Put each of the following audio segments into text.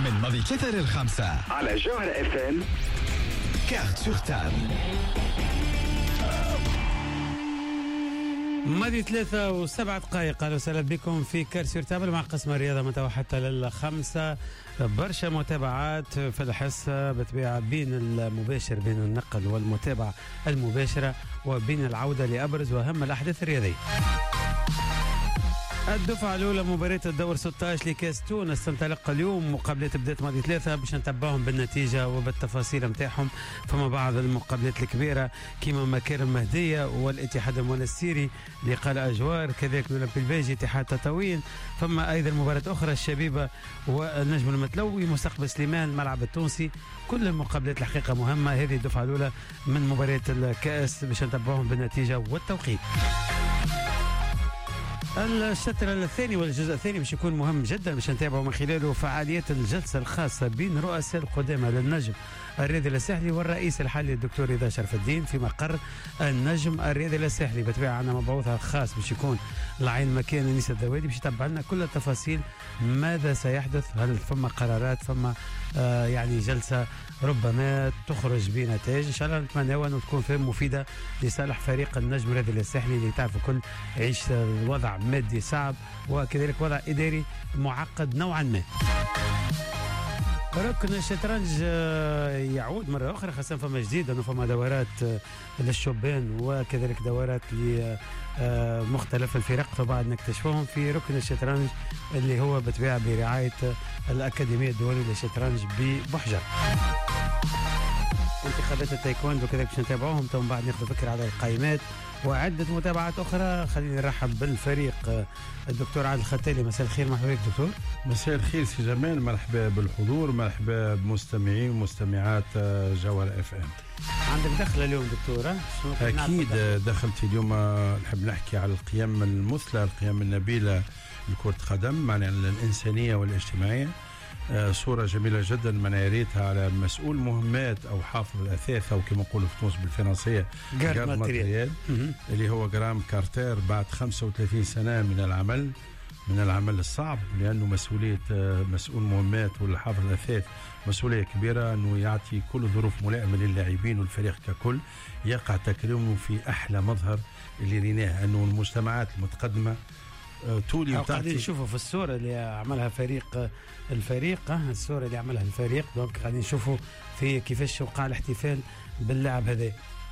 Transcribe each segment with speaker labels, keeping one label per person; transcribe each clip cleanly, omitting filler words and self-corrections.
Speaker 1: من ماضي 3 لل5
Speaker 2: على جوهر اف ام.
Speaker 1: كارت سور تابل.
Speaker 3: ماضي 3 و7 دقائق. اهلا وسهلا بكم في كارت سور تابل مع قسم الرياضه متى حتى لل5. برشا متابعات في الحصه بطبيعه بين المباشر، بين النقل والمتابعه المباشره، وبين العوده لابرز واهم الاحداث الرياضيه. الدفعة الأولى مباراة الدور 16 لكاس تونس تنطلق اليوم. مقابلات بدات ماضي 3 باش نتبعهم بالنتيجة وبالتفاصيل متاعهم. فما بعض المقابلات الكبيرة كيما مكارم مهدية والاتحاد المنستيري، لقاء الأجوار، كذلك الأولمبي البيجي اتحاد تطاوين. فما أيضا مباراة أخرى الشبيبة والنجم المتلوي مستقبل سليمان الملعب التونسي. كل المقابلات الحقيقة مهمة. هذه الدفعة الأولى من مباراة الكأس باش نتبعهم بالنتيجة والتوقيت. الشطر الثاني والجزء الثاني باش يكون مهم جدا باش نتابعوا من خلاله فعاليات الجلسه الخاصه بين رؤساء القدامى للنجم الرياضي الساحلي والرئيس الحالي الدكتور رضا شرف الدين في مقر النجم الرياضي الساحلي. بالطبيعه عندنا مبعوث خاص باش يكون العين مكان انيس الدوادي باش يتبع لنا كل التفاصيل ماذا سيحدث. هل ثم قرارات، ثم يعني جلسه ربما تخرج بنتائج ان شاء الله نتمنى انه تكون فهم مفيده لصالح فريق النجم الرياضي الساحلي اللي تعرفوا كل يعيش وضع مادي صعب وكذلك وضع اداري معقد نوعا ما. ركن الشطرنج يعود مرة أخرى، خاصة فما جديد أنه فما دورات للشبان وكذلك دورات لمختلف الفرق، فبعد نكتشفوهم في ركن الشطرنج اللي هو بطبيعة برعاية الأكاديمية الدولية للشطرنج ببحجة. انتخابات التايكوندو كذلك باش نتابعوهم، ثم بعد ناخذ فكرة على القائمات وعدة متابعات أخرى. خليني نرحب بالفريق الدكتور عادل الختالي. مساء الخير، مرحبا بك دكتور.
Speaker 4: مساء الخير سي جمال، مرحبا بالحضور، مرحبا بمستمعين ومستمعات جوهر اف ام.
Speaker 3: عندك دخلة اليوم دكتورة؟
Speaker 4: أكيد دخلت اليوم. نحب نحكي على القيم المثلى، القيم النبيلة لكرة قدم، معناها الإنسانية والاجتماعية. صورة جميلة جدا من ريتها على مسؤول مهمات أو حافظ الأثاث، أو كما نقولوا في تونس بالفرنسية جارد ماتريال، اللي هو جرام كارتر. بعد 35 سنة من العمل الصعب، لأنه مسؤولية مسؤول مهمات ولا حافظ الأثاث مسؤولية كبيرة، أنه يعطي كل ظروف ملائمة للاعبين والفريق ككل. يقع تكريمه في أحلى مظهر اللي ريناه، أنه المجتمعات المتقدمة تولي
Speaker 3: قاعدين نشوفوا في الصورة اللي عملها الفريق الصورة اللي عملها الفريق. دونك قاعدين نشوفوا في كيفاش وقع الاحتفال باللاعب هذا.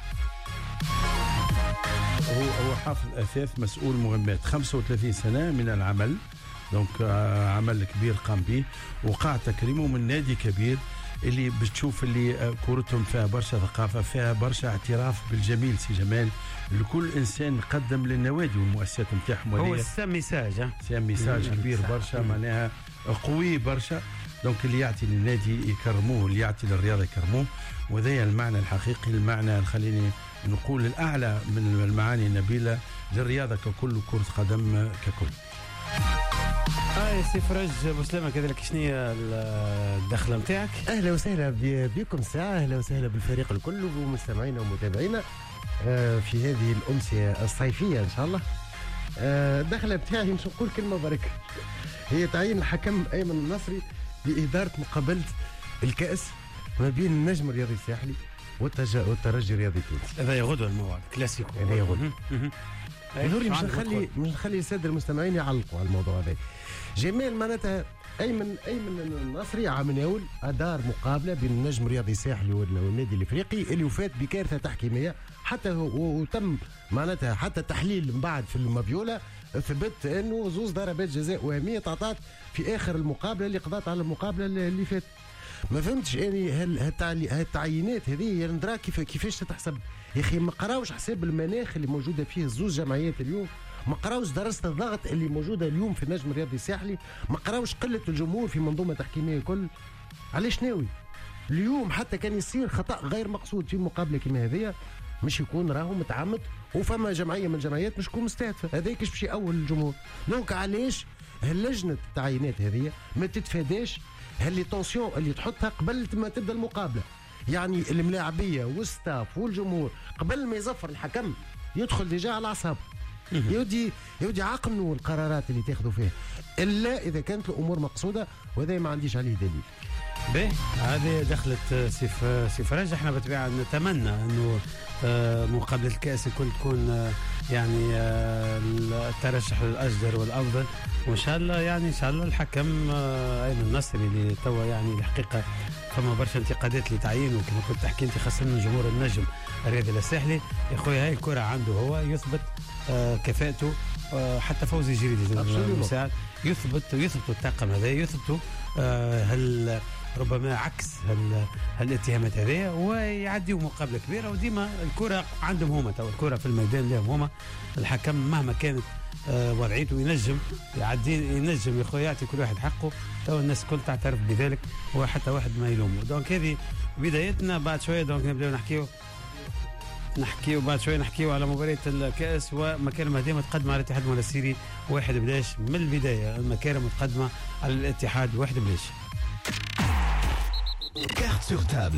Speaker 4: هو حافظ أثاث مسؤول مهمات، 35 سنة من العمل، دونك عمل كبير قام به. وقع تكريمه من نادي كبير اللي بتشوف اللي كورتهم فيها برشا ثقافة، فيها برشا اعتراف بالجميل سي جمال. لكل إنسان قدم للنوادي والمؤسسات نتاعهم.
Speaker 3: هو ميساج
Speaker 4: كبير برشا، معناها قوي برشا. دونك اللي يعطي للنادي يكرموه، اللي يعطي للرياضة يكرموه. وذا المعنى الحقيقي، المعنى خليني نقول الأعلى من المعاني النبيلة للرياضة ككل وكرة قدم ككل.
Speaker 3: سي فرج بوسلامة كذلك، شنو هي الدخله نتاعك؟
Speaker 5: اهلا وسهلا بكم ساعه، اهلا وسهلا بالفريق الكل ومستمعينا ومتابعينا في هذه الامسيه الصيفيه ان شاء الله. الدخله نتاعي مش نقول كلمه بركه، هي تعيين الحكم ايمن النصري لاداره مقابله الكاس ما بين النجم الرياضي الساحلي والترجي الرياضي التونسي.
Speaker 3: هذا غدوه الموعد كلاسيكو،
Speaker 5: هذا غدوه. مش نخلي الساده المستمعين يعلقوا على الموضوع هذا. جمال معناتها ايمن النصري عام اول ادار مقابله بين النجم الرياضي الساحلي والنادي الافريقي اللي وفات بكارثه تحكيميه، حتى وتم معناتها حتى تحليل من بعد في المبيوله ثبت انه زوز ضربات جزاء وهميه تعطات في اخر المقابله اللي قضت على المقابله اللي فاتت. ما فهمتش اني هالتعيينات هذه ندرا كيفاش تتحسب يا اخي. ما قراوش حساب المناخ اللي موجوده فيه الزوز جمعيات اليوم، ما قراوش دراسه الضغط اللي موجوده اليوم في النجم الرياضي الساحلي، ما قراوش قله الجمهور في منظومه تحكيميه الكل. علاش ناوي اليوم حتى كان يصير خطا غير مقصود في مقابله كما هذه مش يكون راهو متعمد وفما جمعيه من الجمعيات مش تكون مستهدفه، هذاك باش يأول الجمهور. دونك علاش هاللجنه التعيينات هذه ما تتفاداش هاللي طونسيون اللي تحطها قبل ما تبدا المقابله؟ يعني الملاعبيه والستاف والجمهور قبل ما يزفر الحكم يدخل ديجا على اعصابه، يودي عقلوا القرارات اللي تاخذوا فيها الا اذا كانت الامور مقصوده، وهذا ما عنديش عليه دليل.
Speaker 3: به هذه دخلت سيف رجع. احنا بطبيعه نتمنى انه مقابله الكاس تكون يعني الترشح للاجدر والافضل، وان شاء الله يعني ان شاء الله الحكم ايمن النصري اللي توا يعني الحقيقه فما برشا انتقادات لتعيينه كما كنت تحكي انت، خاصه من جمهور النجم الرياضي الساحلي. يا خويا هاي الكره عنده هو يثبت كفاءته. حتى فوزي جريدي المساعد يثبتوا الطاقم هذا، يثبتوا هل ربما عكس هالاتهامات هذه ويعديوا مقابله كبيره. وديما الكره عندهم هما، تو الكره في الميدان لهم هما. الحكم مهما كانت وضعيته ينجم يا خويا يعطي كل واحد حقه. تو الناس الكل تعترف بذلك وحتى واحد ما يلومه. دونك هذه بدايتنا. بعد شويه دونك نبداو نحكيو على مباراة الكأس ومكارم هدية متقدمة على الاتحاد المنستيري 1-11 من البداية. المكارم متقدمة على الاتحاد 1-11.
Speaker 1: Carte sur table.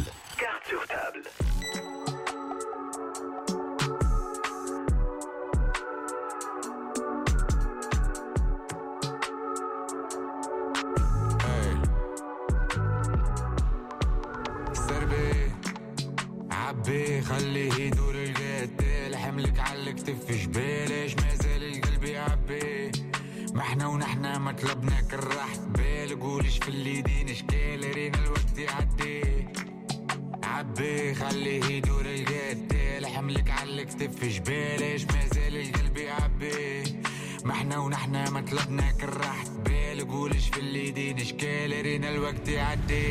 Speaker 2: خليه يدور القتال، حملك على الكتف جبالش مازال القلب يعبي. ما احنا ونحنا مطلبنا كالراحة بال، قولش في اليدين اشكال رينا الوقت يعدي. عبي خليه يدور القتال، حملك على الكتف جبالش مازال القلب يعبي. ما احنا ونحنا مطلبنا كالراحة بال، قولش في اليدين اشكال رينا الوقت يعدي.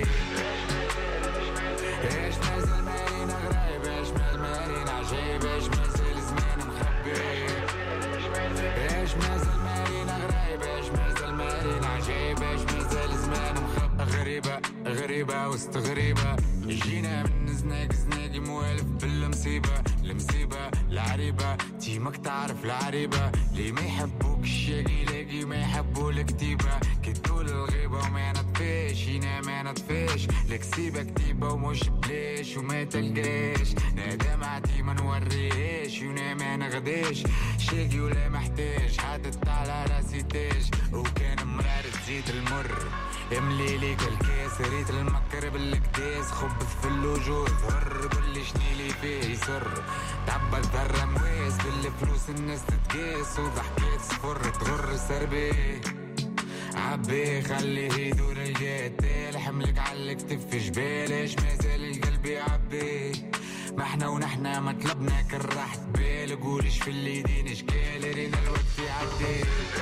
Speaker 2: ايش مازال مارينا غرايب، ايش مازال عجيب، ايش مازال زمان مخبي. ايش مازال مارينا غرايب، ايش مازال مارينا عجيب، ايش مازال زمان مخبي. غريبة وسط غريبة، جينا من زناق موالف بالمصيبة. المصيبة العريبة تيمك تعرف العريبة، اللي ما يحبوك الشاقي لاقي ما يحبوا الكتيبة. كدول الغيبة وما نطفيش هنا ما نطفيش، الكسيبة كتيبة ومش بليش وما تلقاش. نادم عادي ما نوريش ونا ما نغديش، شاقي ولا محتاج حدت على راسي تاج. وكان مرار تزيد المر املي ليك الكاس، ريت المكر بالكداس خبث في اللوجو ظهر باللي شنيلي فيه يسر. تعبى الذرة مواس بالفلوس الناس تتقاس، وضحكات صفر تغر سربي. عبي خليه يدور القتال، حملك على الكتف جبالش مازال القلب يعبي. ما احنا ونحنا مطلبنا كالراحة بال، قولش في اليدين اشكال رينا الوقت يعدي.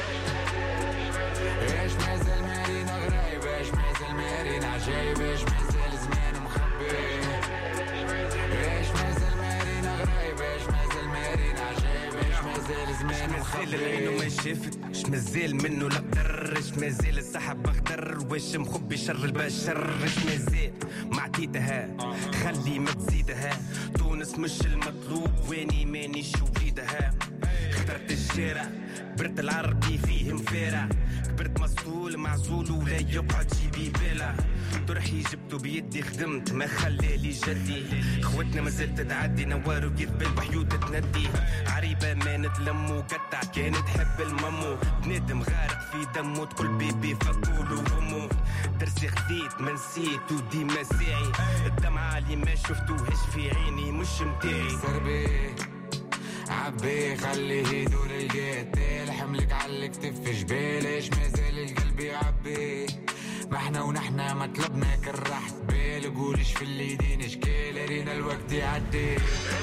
Speaker 2: ايش مازال مارينا غرايب، ايش مازال مارينا عجايب، ايش مازال زمان مخبي. ايش مازال مارينا غرايب، ايش مازال مارينا عجايب، ايش مازال زمان مخبي.
Speaker 6: العين ما شافت اش مازال منه لا بدر، اش مازال السحب اخضر، واش مخبي شر البشر. اش مازال معطيتها خلي ما تزيدها، تونس مش المطلوب واني مانيش وليدها. اخترت الشارع برت العربي فيه مفارع، كبرت مسؤول معزول ولا يقعد جيبي بالا. طرحي جبته بيدي خدمت ما خلالي جدي، خوتنا مازلت تعدي نوار وكذب البحيوت تندي. عريبة ما نتلمو قطع كانت تحب الممو، بنادم غارق في دمو تقول بيبي فكولو همو. درسي خذيت ما نسيت وديما ساعي، الدمعة اللي ما شفتوهاش في عيني مش متاعي.
Speaker 2: سربي عبي خليه يدور القتال، حملك على الكتف جبالش مازال القلب يعبي. ما احنا ونحنا مطلبنا كالراحة بال، قولش في اليدين اشكال رينا الوقت يعدي.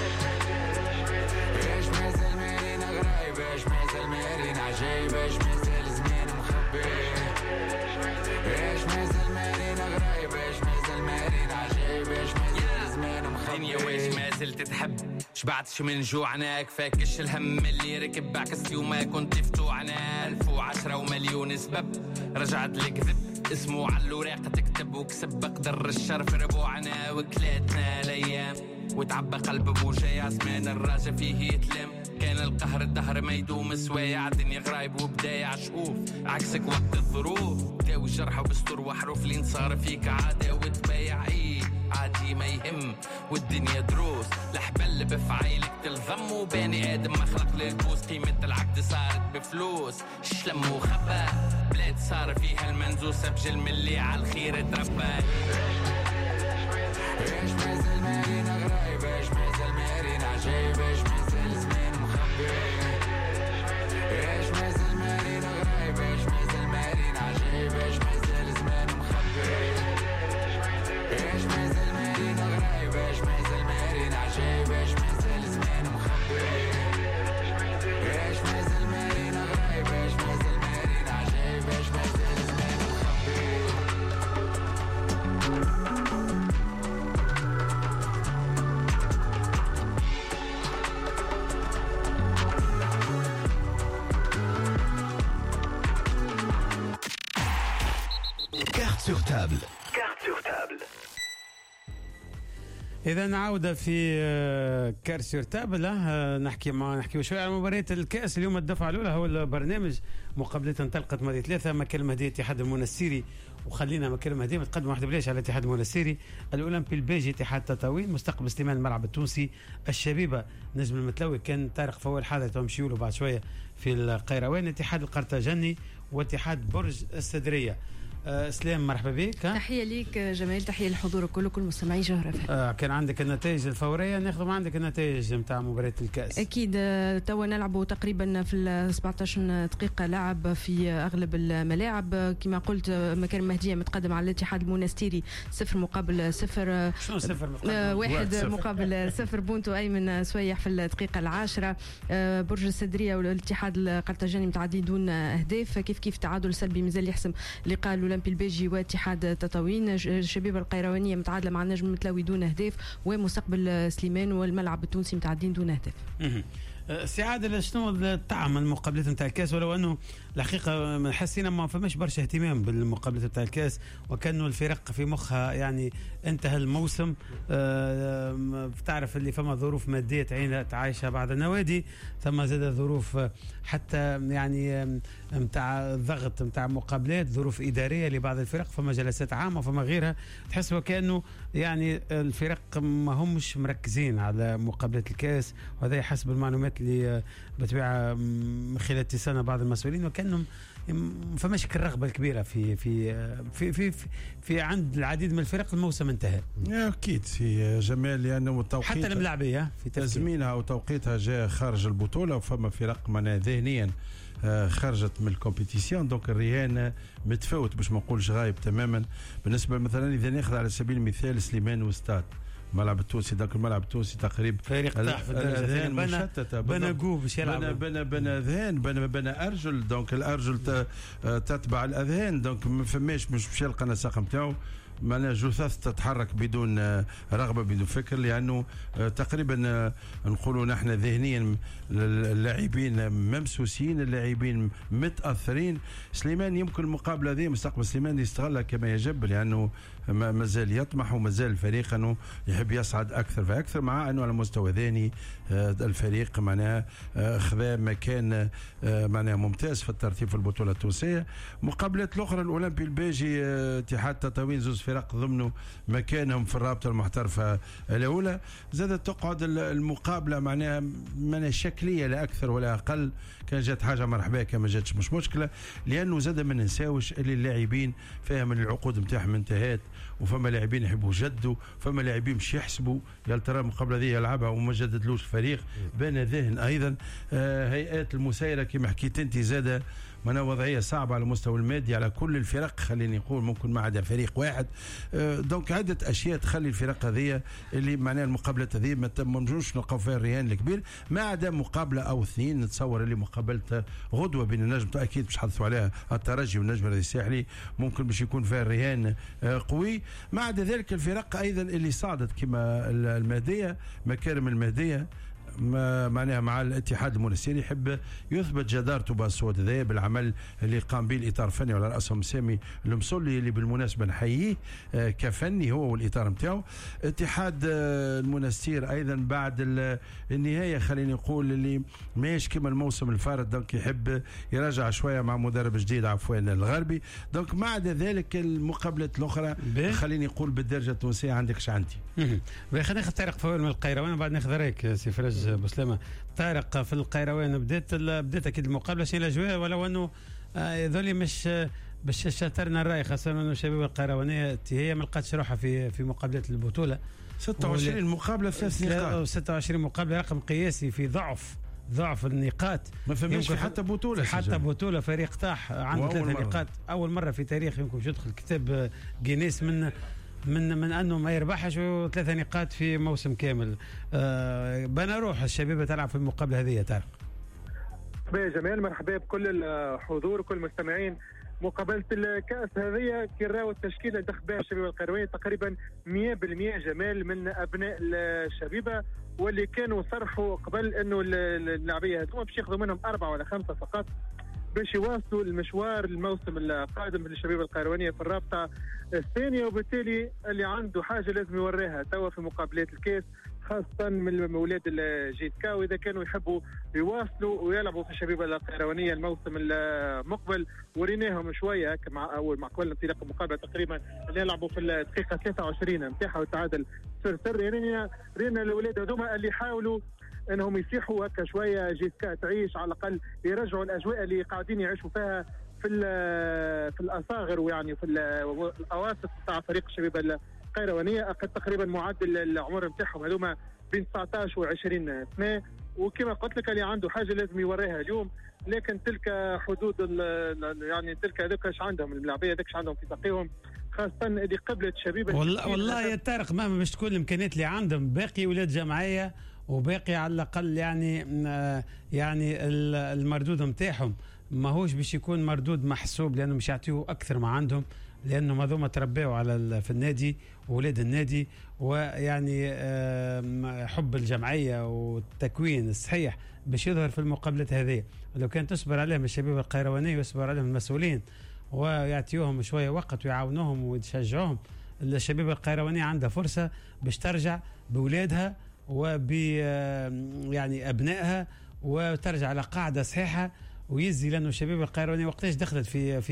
Speaker 2: ايش مازال مارينا غرايب، ايش مازال مارينا عجايب، ايش مازال زمان مخبي. ايش مازال مارينا غرايب، ايش مازال مارينا عجايب، ايش مازال زمان مخبي.
Speaker 6: الدنيا واش ما زلت تحب، شبعتش من جوعنا كفاكش الهم اللي ركب بعكس يوم كنت فتوعنا. 1010 ومليون سبب رجعت لكذب، اسمه على الوراق تكتب وكسب قدر الشرف ربوعنا. وكلاتنا الايام وتعبى قلب بوجاي عزمان الراجة فيه يتلم. كان القهر الدهر ما يدوم سوايع، الدنيا غرايب وبداية عشقوف عكسك وقت الظروف. داوي جرحه بستر وحروف لين صار فيك عادة وتبايع. ايه عادي ما يهم والدنيا دروس لحبل بفعايلك تلضم وباني آدم مخلق للبوس قيمة العقد صارت بفلوس شلم وخبا بلاد صار فيها المنزوس بجل ملي على الخير تربى
Speaker 2: ايش مازال مارينا غرايب ايش مازال مارينا عجيب ايش مازال زمان مخبي ايش مازال مارينا غرايب ايش مازال مارينا عجيب ايش مازال زمان مخبي ايش مازال مارينا غرايب ايش مازال مارينا عجيب ايش مازال زمان مخبي ايش مازال مارينا غرايب ايش مازال مارينا عجيب ايش مازال زمان مخبي
Speaker 1: Carte sur table.
Speaker 3: إذا عودة في كارت سور تابل نحكي شوية على مباريات الكأس اليوم. الدفعة الأولى هو البرنامج مقابلة انطلقت ماضي 3 مكان مهدي اتحاد المنستيري وخلينا مكان مهدي متقدم 1 بلاش على الاتحاد المنستيري. الأولمبي البيجي اتحاد تطاوين مستقبل سليمان الملعب التونسي. الشبيبة نجم المتلوي كان طارق فوال حاضر تمشيوا له بعد شوية في القيروان. اتحاد القرطاجني واتحاد برج السدرية. اسلام مرحبا بك.
Speaker 7: تحيه ليك جمال تحيه للحضور الكل كل مستمعي جوهر FM.
Speaker 3: كان عندك النتائج الفوريه ناخذ عندك النتائج نتاع مباراه الكاس.
Speaker 7: اكيد توا نلعبوا تقريبا في 17 دقيقه لعب في اغلب الملاعب كما قلت. مكان مهديه متقدم على الاتحاد المنستيري 0 مقابل 0.
Speaker 3: شنو 0
Speaker 7: 1 مقابل 0 بونتو ايمن سويح في الدقيقه العاشرة. برج السدريه والاتحاد القرطاجني متعادلين دون اهداف. كيف تعادل سلبي مازال يحسم لقاء الأولمبي البلجي واتحاد تطاوين. الشبيبة القيروانية متعادلة مع النجم المتلوي دون أهداف. ومستقبل سليمان والملعب التونسي متعادلين دون أهداف.
Speaker 3: سعادة شنو الطعم المقابلات نتاع الكاس ولو انه الحقيقه حسينا ما فماش برشا اهتمام بالمقابلات نتاع الكاس وكانوا الفرق في مخها يعني انتهى الموسم. تعرف اللي فما ظروف ماديه تعيشها بعض النوادي ثم زاد ظروف حتى يعني نتاع ضغط نتاع مقابلات ظروف اداريه لبعض الفرق فما جلسات عامه فما غيرها. تحس وكانه يعني الفرق ما همش مركزين على مقابلات الكاس وهذا حسب المعلومات اللي بتبيعها من خلال اتصالنا بعض المسؤولين وكانهم فماش الرغبه الكبيره في في في في في, في عند العديد من الفرق. الموسم انتهى
Speaker 4: اكيد في جمال لانه التوقيت
Speaker 3: حتى الملاعبيه في
Speaker 4: تزمينها وتوقيتها جاء خارج البطوله وفما فرق معناها ذهنيا خرجت من الكومبيتيسيون. دونك الرهان متفاوت باش ما نقولش غايب تماما. بالنسبه مثلا اذا ناخذ على سبيل المثال سليمان وستاد الملعب التونسي. داك الملعب التونسي تقريبا
Speaker 3: فريق طاح في الدرجه
Speaker 4: مشتته
Speaker 3: بنى جو باش يلعب
Speaker 4: بنى اذهان بنى ارجل. دونك الارجل تتبع الاذهان. دونك ما فماش مش باش يلقى النسق نتاعو معناها جثث تتحرك بدون رغبه بدون فكر لانه تقريبا نقولوا نحن ذهنيا اللاعبين ممسوسين اللاعبين متاثرين. سليمان يمكن المقابله هذه مستقبل سليمان يستغلها كما يجب لانه مازال يطمح ومازال الفريق انه يحب يصعد اكثر فاكثر مع انه على مستوى ذهني الفريق معناها خذا مكان معناها ممتاز في الترتيب في البطوله التونسيه. مقابلات الاخرى الاولمبي البيجي اتحاد تطاوين زوز فرق ضمنه مكانهم في الرابطه المحترفه الاولى. زادت تقعد المقابله معناها شكليه لا اكثر ولا اقل. كان جات حاجه مرحبا كان ما جاتش مش مشكله لانه زاد ما ننساوش اللي اللاعبين فاهم العقود نتاعهم انتهت وفما لاعبين يحبوا يجدوا فما لاعبين مش يحسبوا يا ترى المقابله هذه يلعبها وما جددلوش الفريق. بان ذهن ايضا هيئات المسايره كما حكيت انت زاد من وضعيه صعبه على المستوى المادي على كل الفرق خليني نقول ممكن ما عدا فريق واحد. دونك عده اشياء تخلي الفرق هذه اللي معناها المقابلات هذه ما تمنجوش نلقاو فيها الرهان الكبير ما عدا مقابله او اثنين. نتصور اللي مقابله غدوه بين النجم اكيد باش حدثوا عليها الترجي والنجم الساحلي ممكن باش يكون فيها الرهان قوي. ما عدا ذلك الفرق ايضا اللي صعدت كما المهديه مكارم المهديه معناها مع الاتحاد المونستيري يحب يثبت جدارته بالصوت ذا بالعمل اللي قام به الاطار الفني على راسهم سامي المصلي اللي بالمناسبه نحييه كفني هو والاطار نتاعو. اتحاد المونستير ايضا بعد النهايه خليني نقول اللي ماهيش كما الموسم الفارط، دونك يحب يرجع شويه مع مدرب جديد عفوان الغربي. دونك ما عدا ذلك المقابلات الاخرى خليني نقول بالدرجه التونسيه عندكش عندي.
Speaker 3: خلينا ناخذ طارق فوال من القيروان وبعد ناخذ رايك سي فراج بوسلامه. طارق في القيروان بدات اكيد المقابله شي الاجواء، ولو انه ذولي مش باش شاطرنا الراي، خاصه انه الشباب القيروانيه هي ما لقاتش روحها في مقابلات البطوله.
Speaker 4: 26 مقابله 3 نقاط،
Speaker 3: 26 مقابله رقم قياسي في ضعف النقاط.
Speaker 4: ما فماش حتى بطوله،
Speaker 3: حتى بطوله فريق طاح عنده 3 نقاط اول مره في تاريخ يمكن يدخل كتاب جينيس من انه ما يربحش 3 نقاط في موسم كامل. بنا روح الشباب تلعب في المقابله هذه. طارق
Speaker 8: يا جمال مرحبا بكل الحضور وكل المستمعين. مقابله الكاس هذه كي راهو التشكيله دخل بها الشبيبه القيروانيه تقريبا 100% جمال من ابناء الشبيبه، واللي كانوا صرحوا قبل انه اللاعبيه هذوما باش ياخذوا منهم 4 ولا 5 فقط باش يواصلوا المشوار الموسم القادم للشبيبه القيروانيه في الرابطه الثانيه، وبالتالي اللي عنده حاجه لازم يوريها توا في مقابلات الكاس، خاصة من اولاد الجيتكا، واذا كانوا يحبوا يواصلوا ويلعبوا في الشبيبه القيروانيه الموسم المقبل. وريناهم شويه مع قبل انطلاق المقابله تقريبا اللي يلعبوا في الدقيقه 23 نتاعها وتعادل 0-0. يعني رينا الاولاد هذوما اللي يحاولوا انهم يصيحوا هكا شويه جيتكا تعيش، على الاقل يرجعوا الاجواء اللي قاعدين يعيشوا فيها في الاصاغر ويعني في الاواسط تاع فريق الشبيبه القيروانيه. اقل تقريبا معدل العمر نتاعهم هذوما بين 19 و20 سنه، وكما قلت لك اللي عنده حاجه لازم يوريها اليوم. لكن تلك حدود يعني تلك هذوك ايش عندهم اللاعبيه هذوك عندهم في باقيهم، خاصه اللي قبلت شبيبه.
Speaker 3: والله يا طارق مهما باش تكون الامكانيات اللي عندهم باقي ولاد جمعيه وباقي على الاقل يعني المردود نتاعهم ماهوش باش يكون مردود محسوب، لانه مش يعطيوه اكثر ما عندهم، لانه هذوما تربيوا على في النادي وولاد النادي، ويعني حب الجمعيه والتكوين الصحيح باش يظهر في المقابلات هذه. لو كان تصبر عليهم الشباب القيروانيه ويصبر عليهم المسؤولين ويعطيوهم شويه وقت ويعاونوهم ويشجعوهم، الشباب القيروانيه عندها فرصه باش ترجع باولادها وب يعني ابنائها وترجع على قاعده صحيحه ويزي. لانه الشباب القيروانيه وقتاش دخلت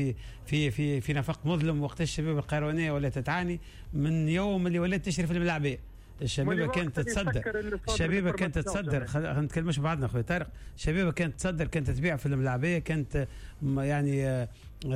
Speaker 3: في نفق مظلم، وقتاش الشباب القيروانيه ولات تعاني من يوم اللي ولات تشرف الملاعبيه. الشبيبه كانت تتصدر خلينا نتكلمش بعضنا اخويا طارق. الشبيبه كانت تصدر، كانت تبيع في الملاعبيه، كانت يعني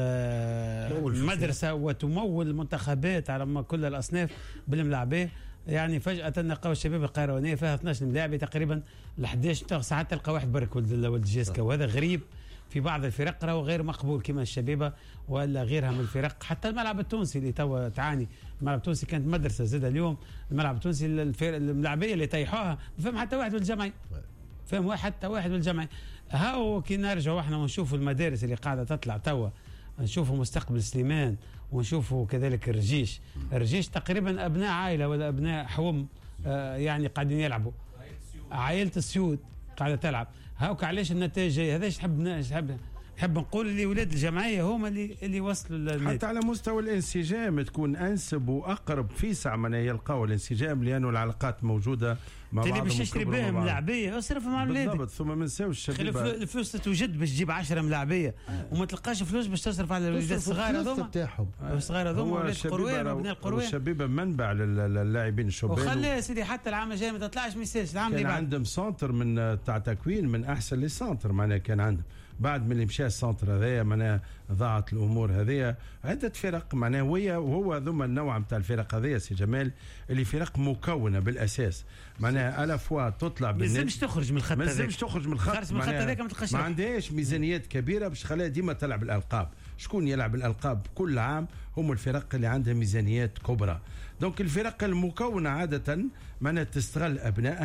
Speaker 3: مدرسه وتمول المنتخبات على كل الاصناف بالملاعبيه. يعني فجأة نلقاو الشباب القيروانية فيها 12 ملاعبي تقريبا ل 11 ساعات تلقى واحد برك ولد جيسكا، وهذا غريب في بعض الفرق راهو غير مقبول كما الشبيبه ولا غيرها من الفرق. حتى الملعب التونسي اللي توا تعاني، الملعب التونسي كانت مدرسه زاد اليوم. الملعب التونسي الملاعبيه اللي طيحوها ما فهم حتى واحد بالجمعي، فهم حتى واحد بالجمعي. هاو كي نرجعوا احنا ونشوفوا المدارس اللي قاعده تطلع توا، نشوفوا مستقبل سليمان ونشوفوا كذلك الرجيش تقريبا ابناء عائله ولا ابناء حوم يعني قاعدين يلعبوا، عائله السيود قاعده تلعب. هاوك علاش النتائج هذا نحب نقول اللي ولاد الجمعيه هما اللي وصلوا للنادي.
Speaker 4: حتى على مستوى الانسجام تكون انسب واقرب فيسع من يلقاو الانسجام، لانه العلاقات موجوده مع بعض.
Speaker 3: اللي باش تشتري بهم ملاعبيه اصرف مع الولاد
Speaker 4: بالضبط، ثم ما نساوش الشباب
Speaker 3: الفلوس توجد باش تجيب 10 ملاعبيه وما تلقاش فلوس باش تصرف على الولاد الصغار هذوما
Speaker 5: تاعهم.
Speaker 3: الصغار هذوما ولاد القروان وابناء القروان.
Speaker 4: الشبيبه منبع للاعبين الشباب.
Speaker 3: وخلي سيدي حتى العام الجاي ما تطلعش ميساج العام اللي بعد.
Speaker 4: كان عندهم سنتر من تاع تكوين من احسن لي سنتر معناها كان عندهم. بعد من اللي مشى السنتر هذايا معناها ضاعت الامور هذيا. عده فرق معناها وهو ذم النوع نتاع الفرق هذيا سي جمال اللي فرق مكونه بالاساس معناها الا فوا تطلع
Speaker 3: ما لازمش تخرج من الخط هذاك،
Speaker 4: ما لازمش تخرج من الخط،
Speaker 3: ما
Speaker 4: عندهاش ميزانيات كبيره باش تخليها ديما تلعب الالقاب. شكون يلعب الالقاب كل عام؟ هم الفرق اللي عندها ميزانيات كبرى. دونك الفرق المكونه عاده معناها تستغل ابنائها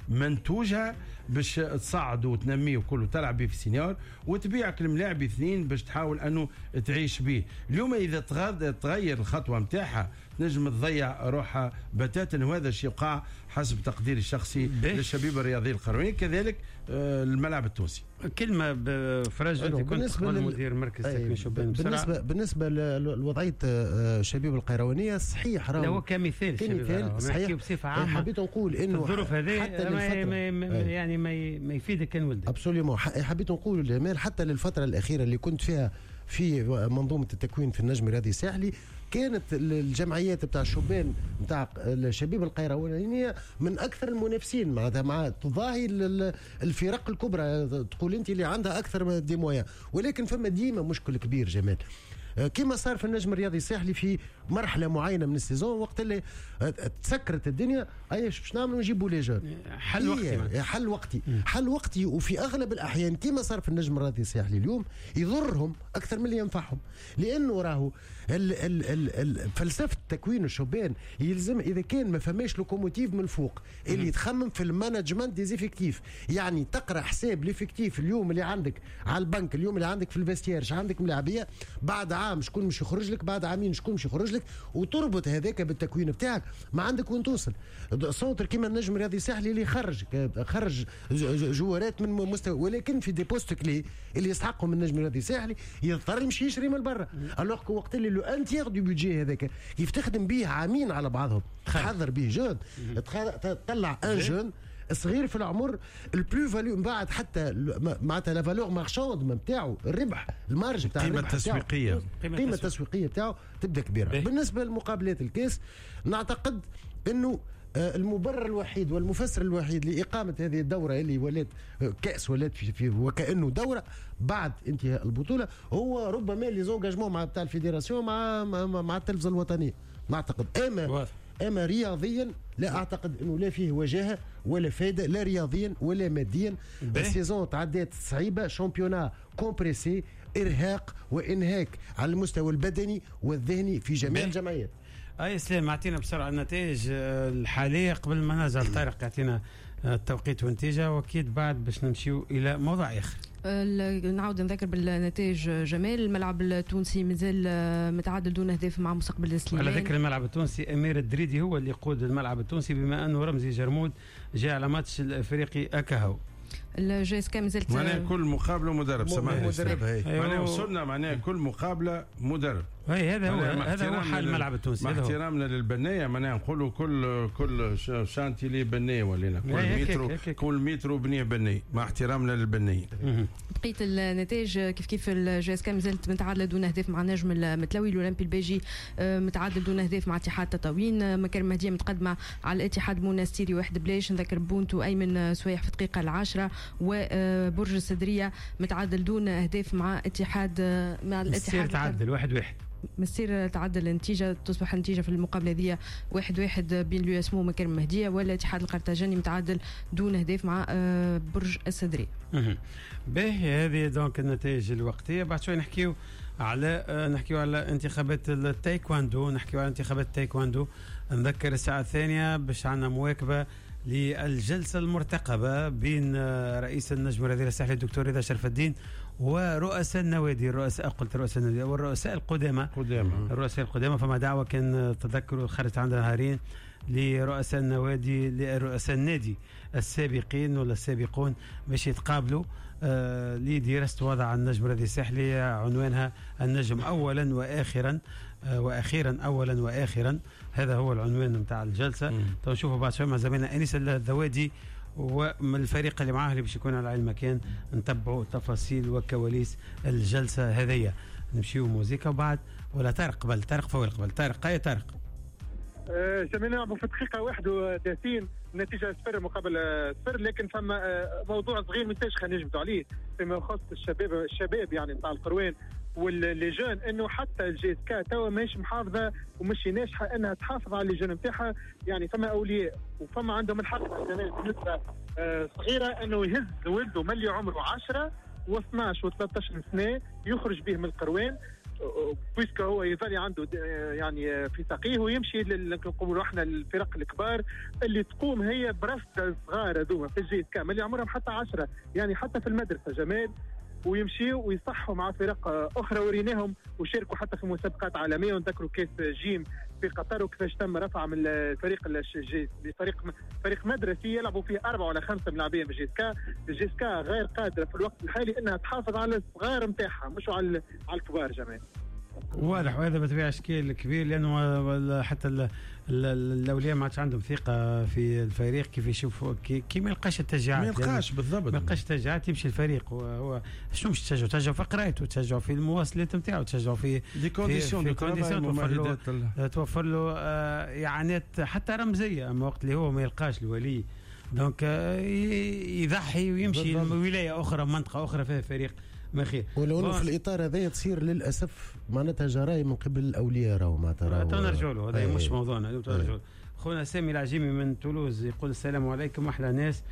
Speaker 4: منتوجها باش تصعد وتنميه وكله تلعب به في السينيور وتبيعك الملاعب اثنين باش تحاول انه تعيش به. اليوم اذا تغير الخطوه نتاعها نجم تضيع روحها بتاتا، وهذا الشيء يقع حسب تقديري الشخصي للشبيبه الرياضيه القرويين كذلك الملعب التونسي.
Speaker 3: كلمه بفرج انت كنت قبل مدير مركز تكوين شبان
Speaker 5: بالنسبه لوضعيه الشبيبه القيروانيه صحيح
Speaker 3: راهو هو كمثال
Speaker 5: صحيح
Speaker 3: بصفه عامه
Speaker 5: حبيت نقول انه
Speaker 3: الظروف هذه يعني ما يفيدك كان ولدك
Speaker 5: ابسوليومون. حبيت نقول جمال حتى للفتره الاخيره اللي كنت فيها في منظومه التكوين في النجم الرياضي الساحلي كانت الجمعيات بتاع الشبان بتاع الشبيبه القيروانيه من اكثر المنافسين معناتها مع تضاهي الفرق الكبرى تقول انت اللي عندها اكثر دي مويا، ولكن فما ديما مشكل كبير جمال كما صار في النجم الرياضي الساحلي في مرحله معينه من السيزون وقت اللي تسكرت الدنيا ايش باش نعملوا نجيبوا لي جون حل وقتي وفي اغلب الاحيان كما صار في النجم الرياضي الساحلي اليوم يضرهم اكثر من اللي ينفعهم، لانه راهو فلسفه تكوين الشبان يلزم اذا كان ما فماش لوكوموتيف من فوق اللي يتخمم في المانجمنت دي زيفيكتيف، يعني تقرا حساب ليفيكتيف اليوم اللي عندك على البنك، اليوم اللي عندك في الفيستير، عندك ملاعبيه بعد عام شكون مش يخرج لك، بعد عامين شكون مش يخرج لك، وتربط هذاك بالتكوين بتاعك ما عندك وين توصل. صوتر كيما النجم الرياضي الساحلي اللي خرج جوارات من مستوى، ولكن في دي بوست كلي اللي يستحقوا من النجم الرياضي الساحلي يضطر يمشي يشري من برا. الوغ وقت اللي لو انتيغ دو بيدجي هذاك كيف تخدم به عامين على بعضهم تحضر به جون، تطلع ان جون صغير في العمر البلو فاليو من بعد حتى معناتها لا فالور مارشاند نتاعو الربح المارج نتاع
Speaker 4: القيمه التسويقيه
Speaker 5: القيمه التسويقيه نتاعو تبدا كبيره. بالنسبه لمقابلات الكاس نعتقد انه المبرر الوحيد والمفسر الوحيد لإقامة هذه الدورة اللي ولات كأس ولات في وكأنه دورة بعد انتهاء البطولة هو ربما اللي زونجاجمون مع بتاع الفيدراسيون مع التلفزة الوطنية. نعتقد اما رياضيا لا اعتقد انه لا فيه وجاهه ولا فائده لا رياضيا ولا ماديا. السيزون تعدات صعيبه، شامبيونا كومبريسي، ارهاق وانهاك على المستوى البدني والذهني في جميع الجمعيات.
Speaker 3: اسلام اعطينا بسرعه النتائج الحاليه قبل ما نزل طارق يعطينا التوقيت والنتيجه، واكيد بعد باش نمشيو الى موضوع اخر.
Speaker 7: نعاود نذكر بالنتائج جمال. الملعب التونسي مازال متعادل دون اهداف مع مستقبل السليمان.
Speaker 3: على ذكر الملعب التونسي امير الدريدي هو اللي يقود الملعب التونسي بما انه رمزي جرمود جاء على ماتش الافريقي اكاهو.
Speaker 7: الجي اس كي مازالت
Speaker 4: معناها كل مقابله مدرب
Speaker 5: مدرب هي
Speaker 4: معناها وصلنا معناها كل مقابله مدرب.
Speaker 3: هذا هو حال الملعب التونسي.
Speaker 4: مع احترامنا للبنيه معناها نقولوا كل شانتي لي بنيه ولينا كل مترو بنيه بنيه مع احترامنا للبنيه.
Speaker 7: بقيه النتائج كيف الجي اس كي مازالت متعادله دون اهداف مع نجم المتلوي. الاولمبي البيجي متعادل دون اهداف مع اتحاد تطاوين. مكارم مهديه متقدمه على الاتحاد منستيري 1 بلاش. نذكر بونتو ايمن سويح في الدقيقه العاشرة. وبرج السدريه متعادل دون اهداف مع الاتحاد
Speaker 3: تعادل 1-1.
Speaker 7: مسير تعدل النتيجة، تصبح النتيجة في المقابلة ذي 1-1 بين لو اسمو مكرم مهدية والاتحاد القرطاجاني متعادل دون أهداف مع برج السدري.
Speaker 3: باهي هذه دونك النتائج الوقتية. بعد شوي نحكيو على انتخابات التايكواندو. نذكر الساعة الثانية باش عنا مواكبة للجلسة المرتقبة بين رئيس النجم الرياضي الساحلي الدكتور رضا شرف الدين ورؤساء النوادي، رؤساء النوادي والرؤساء القدامى. الرؤساء القدامى فما دعوة كان تذكروا خرجت عندنا نهارين لرؤساء النوادي لرؤساء النادي السابقين ولا السابقون باش يتقابلوا لدراسة وضع النجم الرياضي الساحلي عنوانها النجم أولا وآخرا وأخيرا أولا وآخرا. هذا هو العنوان نتاع الجلسة. نشوفوا بعد شوي مع زميلنا أنيس الذوادي ومن الفريق اللي معاه اللي باش يكون على المكان نتبعوا تفاصيل وكواليس الجلسة هذية. نمشيو موزيكا وبعد ولا طارق فوق قبل طارق
Speaker 8: جميل. نلعبوا في دقيقة 31 النتيجة 0 مقابل 0، لكن فما موضوع صغير متاش خلينا نجبدوا عليه فيما يخص الشباب يعني نتاع القروان واللي جون، انه حتى الجي اس كا توا ماهيش محافظه ومش ناجحه انها تحافظ على اللجان نتاعها. يعني فما اولياء وفما عندهم الحق بالنسبه صغيره انه يهز ولده ملي عمره 10 و12 و13 سنه يخرج به من القروان بويسك هو يظل عنده يعني في ساقيه ويمشي نقولوا احنا الفرق الكبار اللي تقوم هي برصد صغار هذوما في الجيز كامل اللي عمرهم حتى 10 يعني حتى في المدرسه جمال ويمشيوا ويصحوا مع فرق اخرى وريناهم وشاركوا حتى في مسابقات عالميه ونذكروا كاس جيم في قطر وكيفاش تم رفع من الفريق فريق مدرسي يلعبوا فيه 4 ولا 5 ملاعبين بالجيسكا. الجيسكا غير قادره في الوقت الحالي انها تحافظ على الصغار نتاعها مش على الكبار جماعه.
Speaker 3: واضح وهذا بطبيعه شكل كبير لانه حتى الاولياء ما عادش عندهم ثقه في الفريق كيف يشوفوا كي ما يلقاش التشجيعات
Speaker 4: ما يلقاش بالضبط
Speaker 3: ما يلقاش التشجيعات يمشي الفريق هو شنو مش تشجعوا في قرايته تشجعوا في المواصلات نتاعو تشجعوا في
Speaker 4: دي كونديسيون
Speaker 3: توفر له اعانات حتى رمزيه اما وقت اللي هو ما يلقاش الولي دونك يضحي ويمشي لولايه اخرى منطقه اخرى فيها فريق ما خير.
Speaker 5: ولو في الاطار هذا تصير للاسف معناتها جرايم من قبل الاولياء راهو معناتها
Speaker 3: تنرجعوا له هذا مش موضوعنا. خونا سامي العجيمي من تولوز يقول السلام عليكم احلى ناس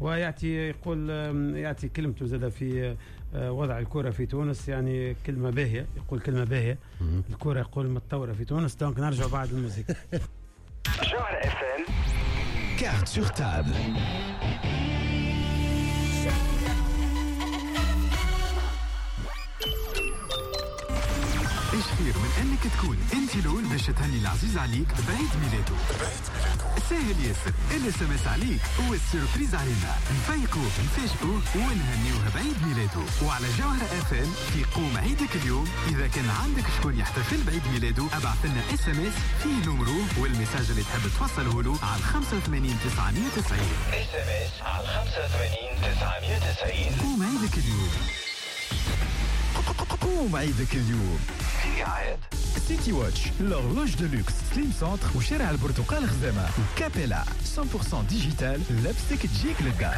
Speaker 3: يعطي كلمته زاد في وضع الكرة في تونس يعني كلمة باهية يقول كلمة باهية الكرة يقول متطورة في تونس دونك نرجع بعد الموسيقى.
Speaker 1: جوهر FM Carte sur table.
Speaker 9: ايش خير من انك تكون انت الاول باش تهني العزيز عليك بعيد ميلاده. ساهل ياسر SMS عليك هو السيربريز علينا نفيقوه نفاجئوه ونهنيوه بعيد ميلاده. وعلى جوهر FM في قوم عيدك اليوم اذا كان عندك شكون يحتفل بعيد ميلاده ابعث لنا SMS فيه نمره والمساج اللي تحب توصله له على 85 990
Speaker 1: SMS على 85 990.
Speaker 9: قوم عيدك اليوم.
Speaker 1: قوم عيدك اليوم برعاية سيتي واتش l'horloge de luxe سليم سنتر وشارع البرتقال خزامة وكابيلا 100% ديجيتال لبسك تجيك للدار.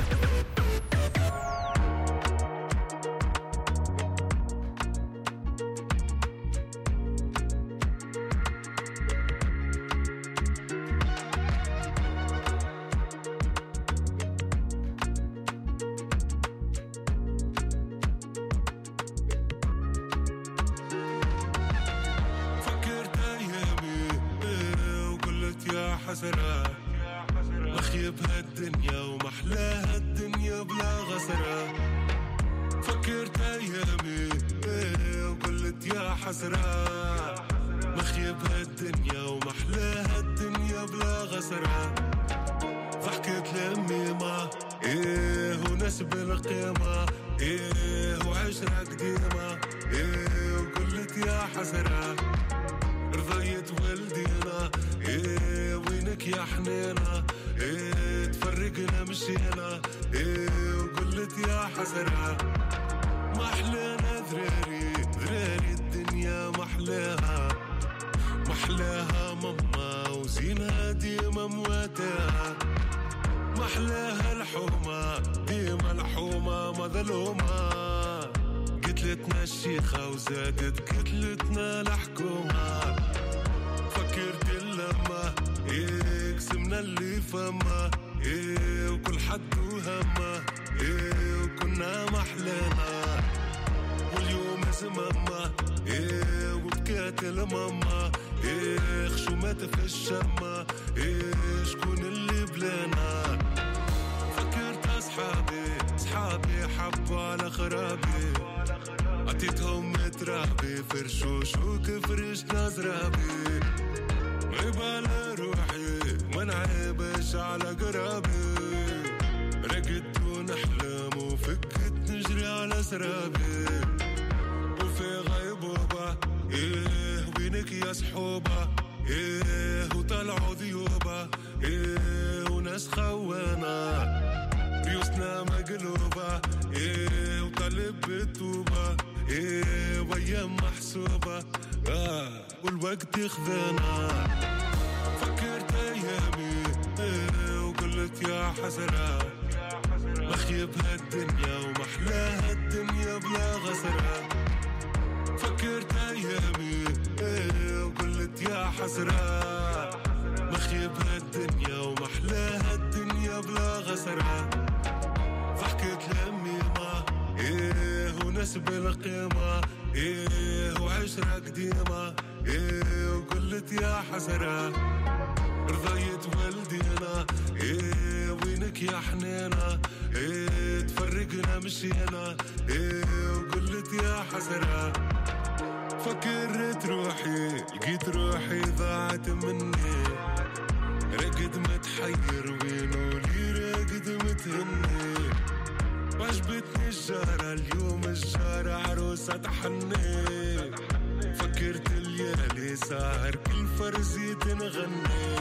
Speaker 10: مخيب هالدنيا ومحلاها الدنيا بلا غسرة. فكرت أيامي وقلت يا حسرة مخيب هالدنيا ومحلاها الدنيا بلا غسرة. فحكيت لأمي ما وناس بالقيمة وعشرة قديمة وقلت يا حسرة رضيت والدينا وينك يا حنينة تفرقنا مشينا وقلت يا حسرة محلانا ذراري الدنيا محلاها ماما وزينها ديما مواتاها محلاها الحومة ديما الحومة مظلومة قتلتنا الشيخة وزادت قتلتنا الحكومة. فكرت اللمة قسمنا اللي فما وكل حد وهمه وكنا محلانا واليوم زمامة وبكات الماما خشومات في الشمة شكون اللي بلانا. فكرت أصحابي حبوا على خرابي عطيتهم ترابي فرشوش وكفرشنا زرابي عيب على روحي ما نعيبش على قرابي رقدت ونحلم وفكت نجري على سرابي وفي غيبوبة وينك يا صحوبة وطلعوا ذيوبة وناس خوانا ريوسنا مقلوبة وطلب بالتوبة ويام محسوبة والوقت يخذنا. فكرت أيامي وقلت يا حسرة مخيب هالدنيا ومحلاها الدنيا بلا غسرة. فكرت أيامي وقلت يا حسرة مخيب هالدنيا ومحلاها الدنيا بلا غسرة. فحكيت لأمي ما وناس وناس بالقيمة إيه وعشرة قديمة إيه وقلت يا حسرة رضيت والدينا إيه وينك يا حنينة إيه تفرقنا مشينا إيه وقلت يا حسرة فكرت روحي لقيت روحي ضاعت مني رقد متحير وينو لي رقد متهني وعجبتني الجارة اليوم الجارة عروسة تحني فكرت الليالي ساهر كل فرزي تنغني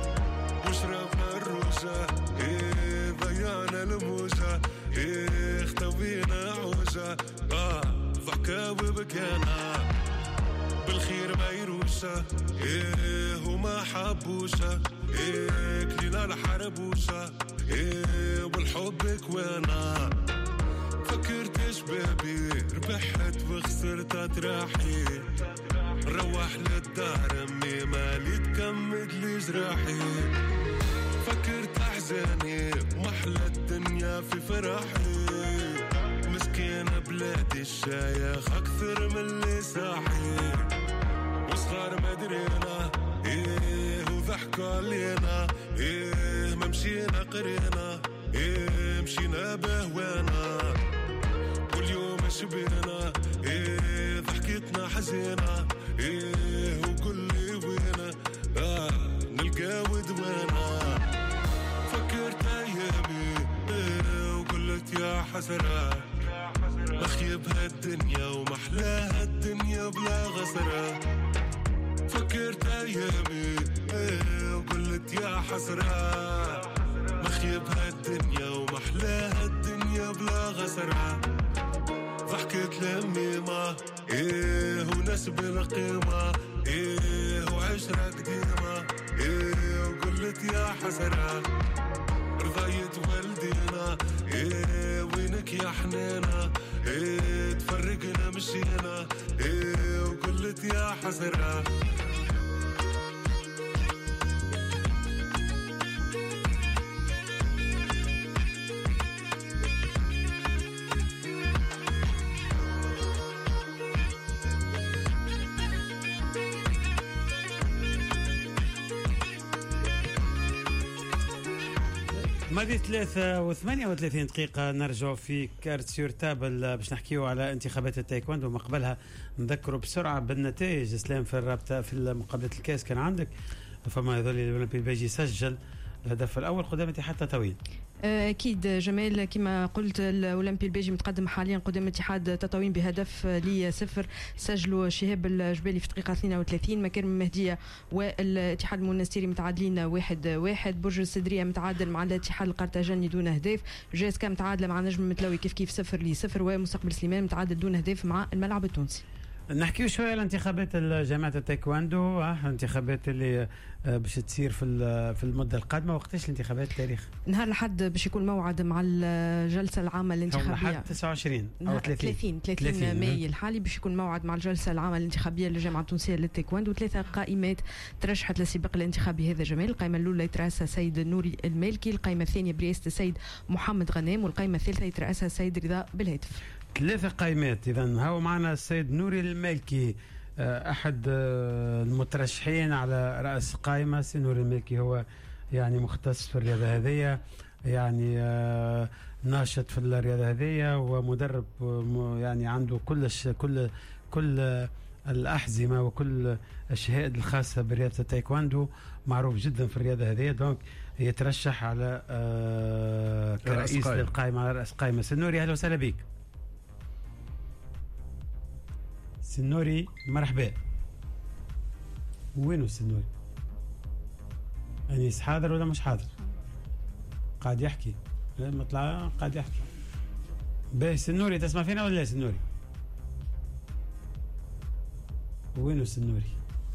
Speaker 10: وشربنا الروجة إيه ضيعنا الموجة إيه اختوينا عوجة ضحكة وبكينا بالخير ما يروشة إيه وما حبوشة إيه كلنا الحربوشة إيه والحب كوانا فكرت شبابي ربحت وخسرت أتراحي روح للدار أمي مالي تكمد لي جراحي فكرت أحزاني ومحلى الدنيا في فرحي مسكين بلادي الشايخ أكثر من اللي ساحي وصغار مدرينا إيه وضحكوا علينا إيه ما مشينا قرينا إيه مشينا بهوانا واليوم شبينا إيه ضحكتنا حزينة إيه وقل لي وينا نلقى ودوانا فكرت أيامي إيه وقلت يا حسرة مخيب هالدنيا ومحلاها الدنيا بلا غسرة فكرت أيامي إيه وقلت يا حسرة مخيب هالدنيا ومحلاها الدنيا بلا غسرة ضحكت لميمة إيه وناس بالقيمة إيه وعشرة قديمة إيه وقلت يا حسرة رضيت والدينا إيه وينك يا حنينة إيه تفرقنا مشينا إيه وقلت يا حسرة
Speaker 3: ماضي 3:38 دقيقة نرجع في كارت سور تابل باش نحكيو على انتخابات التايكوندو وما قبلها نذكروا بسرعة بالنتائج. اسلام في الرابطة في مقابلة الكاس كان عندك فما يظل الأولمبي البيجي سجل الهدف الأول قدام اتحاد تطاوين.
Speaker 7: اكيد جمال كما قلت الاولمبي البيجي متقدم حاليا قدام اتحاد تطاوين بهدف ل0. سجلوا شهاب الجبالي في دقيقه 32، مكارم المهديه والاتحاد المنستيري متعادلين 1-1. برج السدريه متعادل مع الاتحاد القرطاجني دون اهداف. جاسكا متعادله مع نجم المتلوي كيف 0-0، ومستقبل سليمان متعادل دون اهداف مع الملعب التونسي.
Speaker 3: نحكيو شويه على انتخابات جامعه التايكواندو، انتخابات اللي باش تصير في المده القادمه. وقتاش الانتخابات التاريخ؟
Speaker 7: نهار الأحد باش يكون موعد مع الجلسه العامه الانتخابيه.
Speaker 3: الأحد 29 او
Speaker 7: 30 ماي الحالي باش يكون موعد مع الجلسه العامه الانتخابيه للجامعه التونسيه للتايكواندو. 3 قائمات ترشحت للسباق الانتخابي هذا جمال. القائمه الاولى يترأسها سيد نوري المالكي، القائمه الثانيه برئاسه السيد محمد غنام، والقائمه الثالثه يترأسها السيد رضا بالهاتف.
Speaker 3: 3 قائمات. إذا هو معنا السيد نوري المالكي أحد المترشحين على رأس قائمة. السيد نوري المالكي هو يعني مختص في الرياضة هذه، يعني ناشط في الرياضة هذه ومدرب، يعني عنده كل الأحزمة وكل الشهائد الخاصة برياضة التايكواندو، معروف جدا في الرياضة هذه. دونك يترشح على كرئيس للقائمة على رأس قائمة. سيد نوري أهلا وسهلا بك. سنوري مرحبا. وينو السنوري؟ أنيس حاضر ولا مش حاضر؟ قاعد يحكي لما طلع قاعد يحكي. باهي سنوري تسمع فينا ولا سنوري؟ وينو السنوري؟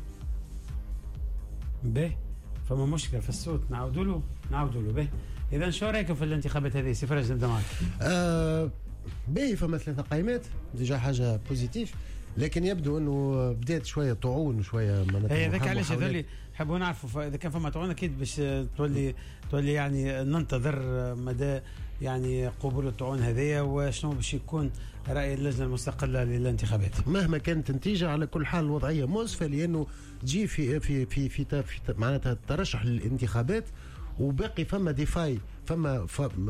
Speaker 3: باهي فما مشكلة في الصوت، نعاودوا له باهي. إذا شو رأيكم في الانتخابات هذه؟ سفراج نبدأ معك.
Speaker 5: باهي فما 3 قائمات ديجا حاجة بوزيتيف. لكن يبدو انه بدات شويه طعون وشويه
Speaker 3: معناتها هذاك علاش هذول نحبوا نعرفوا اذا كان فما طعون اكيد باش تولي يعني ننتظر مدى يعني قبول الطعون هذيا وشنو باش يكون راي اللجنه المستقله للانتخابات.
Speaker 5: مهما كانت النتيجه على كل حال الوضعيه مؤسفه لانه تجي في معناتها الترشح للانتخابات وباقي فما ديفاي فما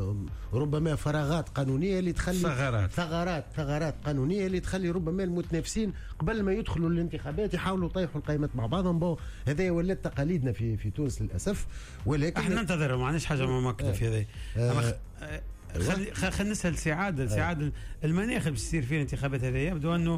Speaker 5: ربما فراغات قانونيه اللي تخلي ثغرات قانونيه اللي تخلي ربما المتنافسين قبل ما يدخلوا الانتخابات يحاولوا يطيحوا القائمات مع بعضهم. هذا ولات تقاليدنا في تونس للاسف، ولكن
Speaker 3: احنا ننتظر ما عندناش حاجه مؤكده في هذا. خلينا نسال سعاد المناخ اللي باش يصير فيه الانتخابات هذه يبدو انه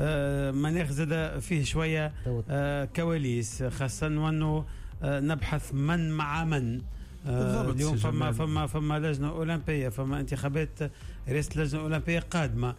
Speaker 3: مناخ زاد فيه شويه كواليس، خاصه وانه نبحث من مع من. اليوم فما لجنه اولمبيه، فما انتخابات رئاسه اللجنه الاولمبيه قادمه،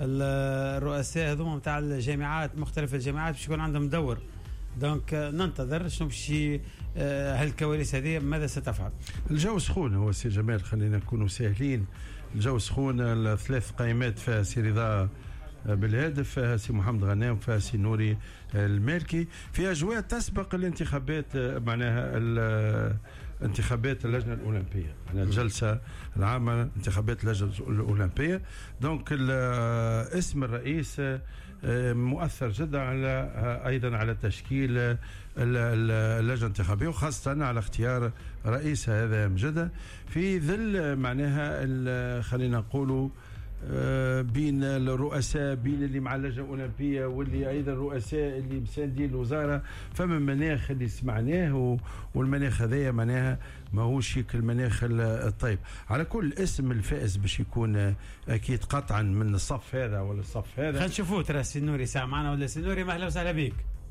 Speaker 3: الرؤساء هذوما نتاع الجامعات مختلف الجامعات باش يكون عندهم دور. دونك ننتظر شنو باش هالكواليس هذه ماذا ستفعل.
Speaker 4: الجو سخون هو سي جمال، خلينا نكونوا ساهلين. الجو سخون، الثلاث قائمات فيها سي رضا بالهادف، فيها سي محمد غنام، فيها سي نوري المالكي، في اجواء تسبق الانتخابات، معناها انتخابات اللجنه الاولمبيه، يعني الجلسه العامه انتخابات اللجنه الاولمبيه. دونك اسم الرئيس مؤثر جدا على ايضا على تشكيل اللجنه الانتخابيه، وخاصه على اختيار رئيسها هذا مجددا في ظل معناها خلينا نقولوا بين الرؤساء، بين اللي مع اللجنه الاولمبيه واللي ايضا الرؤساء اللي مساندين الوزاره، فما مناخ اللي سمعناه، والمناخ هذايا معناها ماهوش هيك المناخ الطيب. على كل اسم الفائز باش يكون اكيد قطعا من الصف هذا ولا الصف هذا.
Speaker 3: خلينا نشوفوا ترى سنوري ساعه معنا ولا سنوري؟ اهلا وسهلا بك.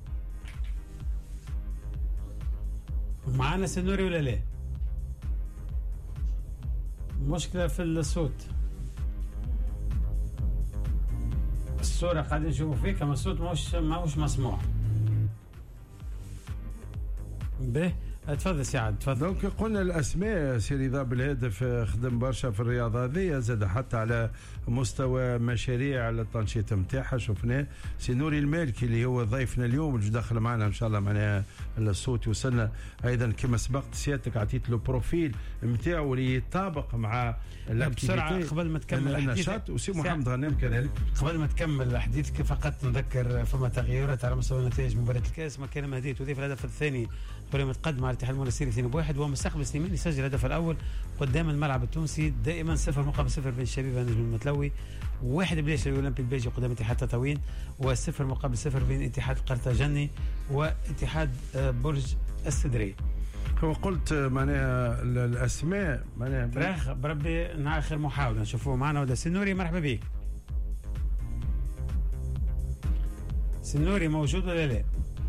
Speaker 3: معنا سنوري ولا لا؟ مشكله في الصوت، الصورة قاعدين نشوفوا فيك اما الصوت ماهوش مسموع. به تفضل سعاد تفضل.
Speaker 4: دونك قلنا الاسماء، سي رضا بالهدف خدم برشا في الرياضه هذه، زاد حتى على مستوى مشاريع التنشيط نتاعها شفناه. سي نوري المالكي اللي هو ضيفنا اليوم اللي داخل معنا ان شاء الله، معناها الصوت يوصلنا ايضا كما سبقت سيادتك عطيت له بروفيل نتاعو اللي يطابق مع
Speaker 3: بسرعه قبل ما تكمل
Speaker 4: النشاط. وسي محمد غنام كذلك.
Speaker 3: قبل ما تكمل حديثك فقط نذكر فما تغيرات على مستوى نتائج مباراه الكاس. مكان مهدي تضيف الهدف الثاني ولما تقدم على الاتحاد المنستيري 2-1، ومستقبل سليمان يسجل الهدف الاول قدام الملعب التونسي. دائما 0-0 بين الشبيبه النجم المتلوي، 1-1 للاولمبي البيجي قدام اتحاد تطاوين، و0-0 بين اتحاد قرطاجني واتحاد برج السدري.
Speaker 4: هو قلت معناها الاسماء معناها
Speaker 3: فراخ بربي اخر محاوله نشوفوه معنا ولا سنوري. مرحبا بك سنوري، موجود ولا لا؟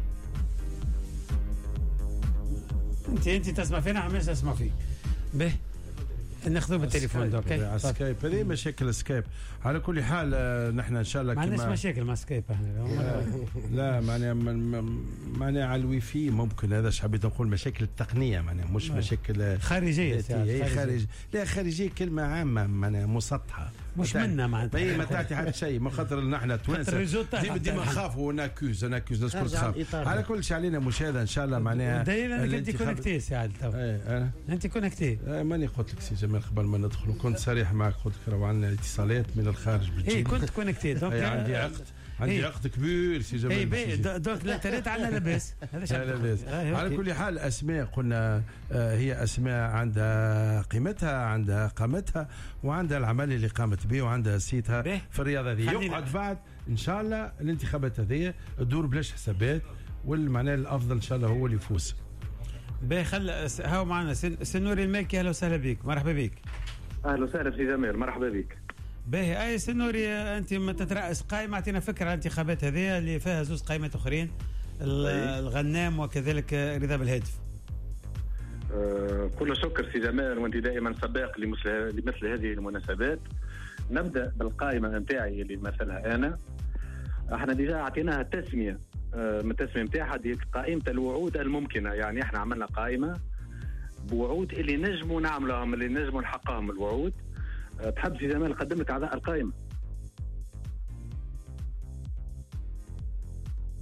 Speaker 3: انت تسمع فينا؟ عماش اسمع فيك. به ناخذوه بالتليفون دوك
Speaker 4: على سكايب. هذه مشاكل سكايب. على كل حال نحن ان شاء الله
Speaker 3: ما عندناش مشاكل مع سكايب احنا.
Speaker 4: لا معناها على الوي في ممكن، هذا اش حبيت نقول مشاكل التقنيه، معناها مش مشاكل
Speaker 3: خارجيه.
Speaker 4: لا خارجيه كلمه عامه معناها مسطحه،
Speaker 3: مش منا معناتها.
Speaker 4: اي ما تعطي حتى شيء، ما خاطر نحن توانسه ديما نخافوا وناكوز ناس كل تخاف. على كل شيء علينا مشاهده ان شاء الله معناها.
Speaker 3: دليل انك انت كونكتي ساعد تو. انت كونكتي.
Speaker 4: ماني قلت لك سي جمال قبل ما ندخل كنت صريح معك، قلت لك راهو عندنا اتصالات من الخارج
Speaker 3: بالجيل. كنت كونكتي دونك
Speaker 4: عندي عقد كبير سي جمال.
Speaker 3: دونك الانترنت عندنا لاباس.
Speaker 4: هذا لاباس. على كل حال اسماء قلنا هي اسماء عندها قيمتها، عندها قامتها، وعندها العمل اللي قامت به، وعندها سيتها في الرياضه هذه. يقعد بعد ان شاء الله الانتخابات هذه تدور بلاش حسابات، والمعنى الافضل ان شاء الله هو اللي يفوز.
Speaker 3: باهي هاو معنا سنوري المالكي. اهلا وسهلا بك. مرحبا بك.
Speaker 11: اهلا وسهلا سي جمال، مرحبا بك.
Speaker 3: باهي اي سنوري، انت تترأس قائمه، اعطينا فكره على الانتخابات هذه اللي فيها زوج قائمات اخرين، الغنام وكذلك رضا بالهادف.
Speaker 11: كل شكر سي جمال، وانت دائما سباق لمثل هذه المناسبات. نبدا بالقائمه نتاعي اللي مثلها انا. احنا ديجا اعطيناها تسميه، من التسميه نتاعها دي قائمه الوعود الممكنه. يعني احنا عملنا قائمه بوعود اللي نجموا نعملهم، اللي نجموا نحققهم الوعود. تحب سي جمال نقدم لك اعضاء القائمه؟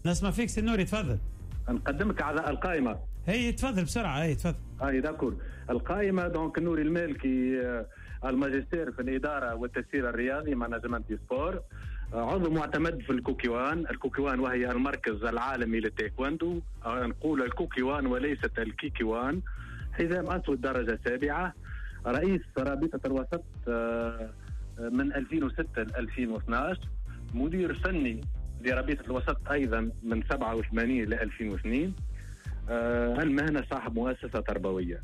Speaker 3: نسمع فيك سي نوري، تفضل.
Speaker 11: نقدمك على القائمه.
Speaker 3: هي تفضل بسرعه. هي تفضل.
Speaker 11: داكور. القائمه دونك نوري المالكي، الماجستير في الاداره والتسيير الرياضي مانجمنت دي سبور، عضو معتمد في الكوكيوان وهي المركز العالمي للتايكواندو، نقول الكوكيوان وليست الكيكيوان، حزام اسود درجه 7، رئيس رابطه الوسط من 2006 ل 2012، مدير فني لرابطه الوسط ايضا من 87 ل 2002. المهنه صاحب مؤسسه تربويه.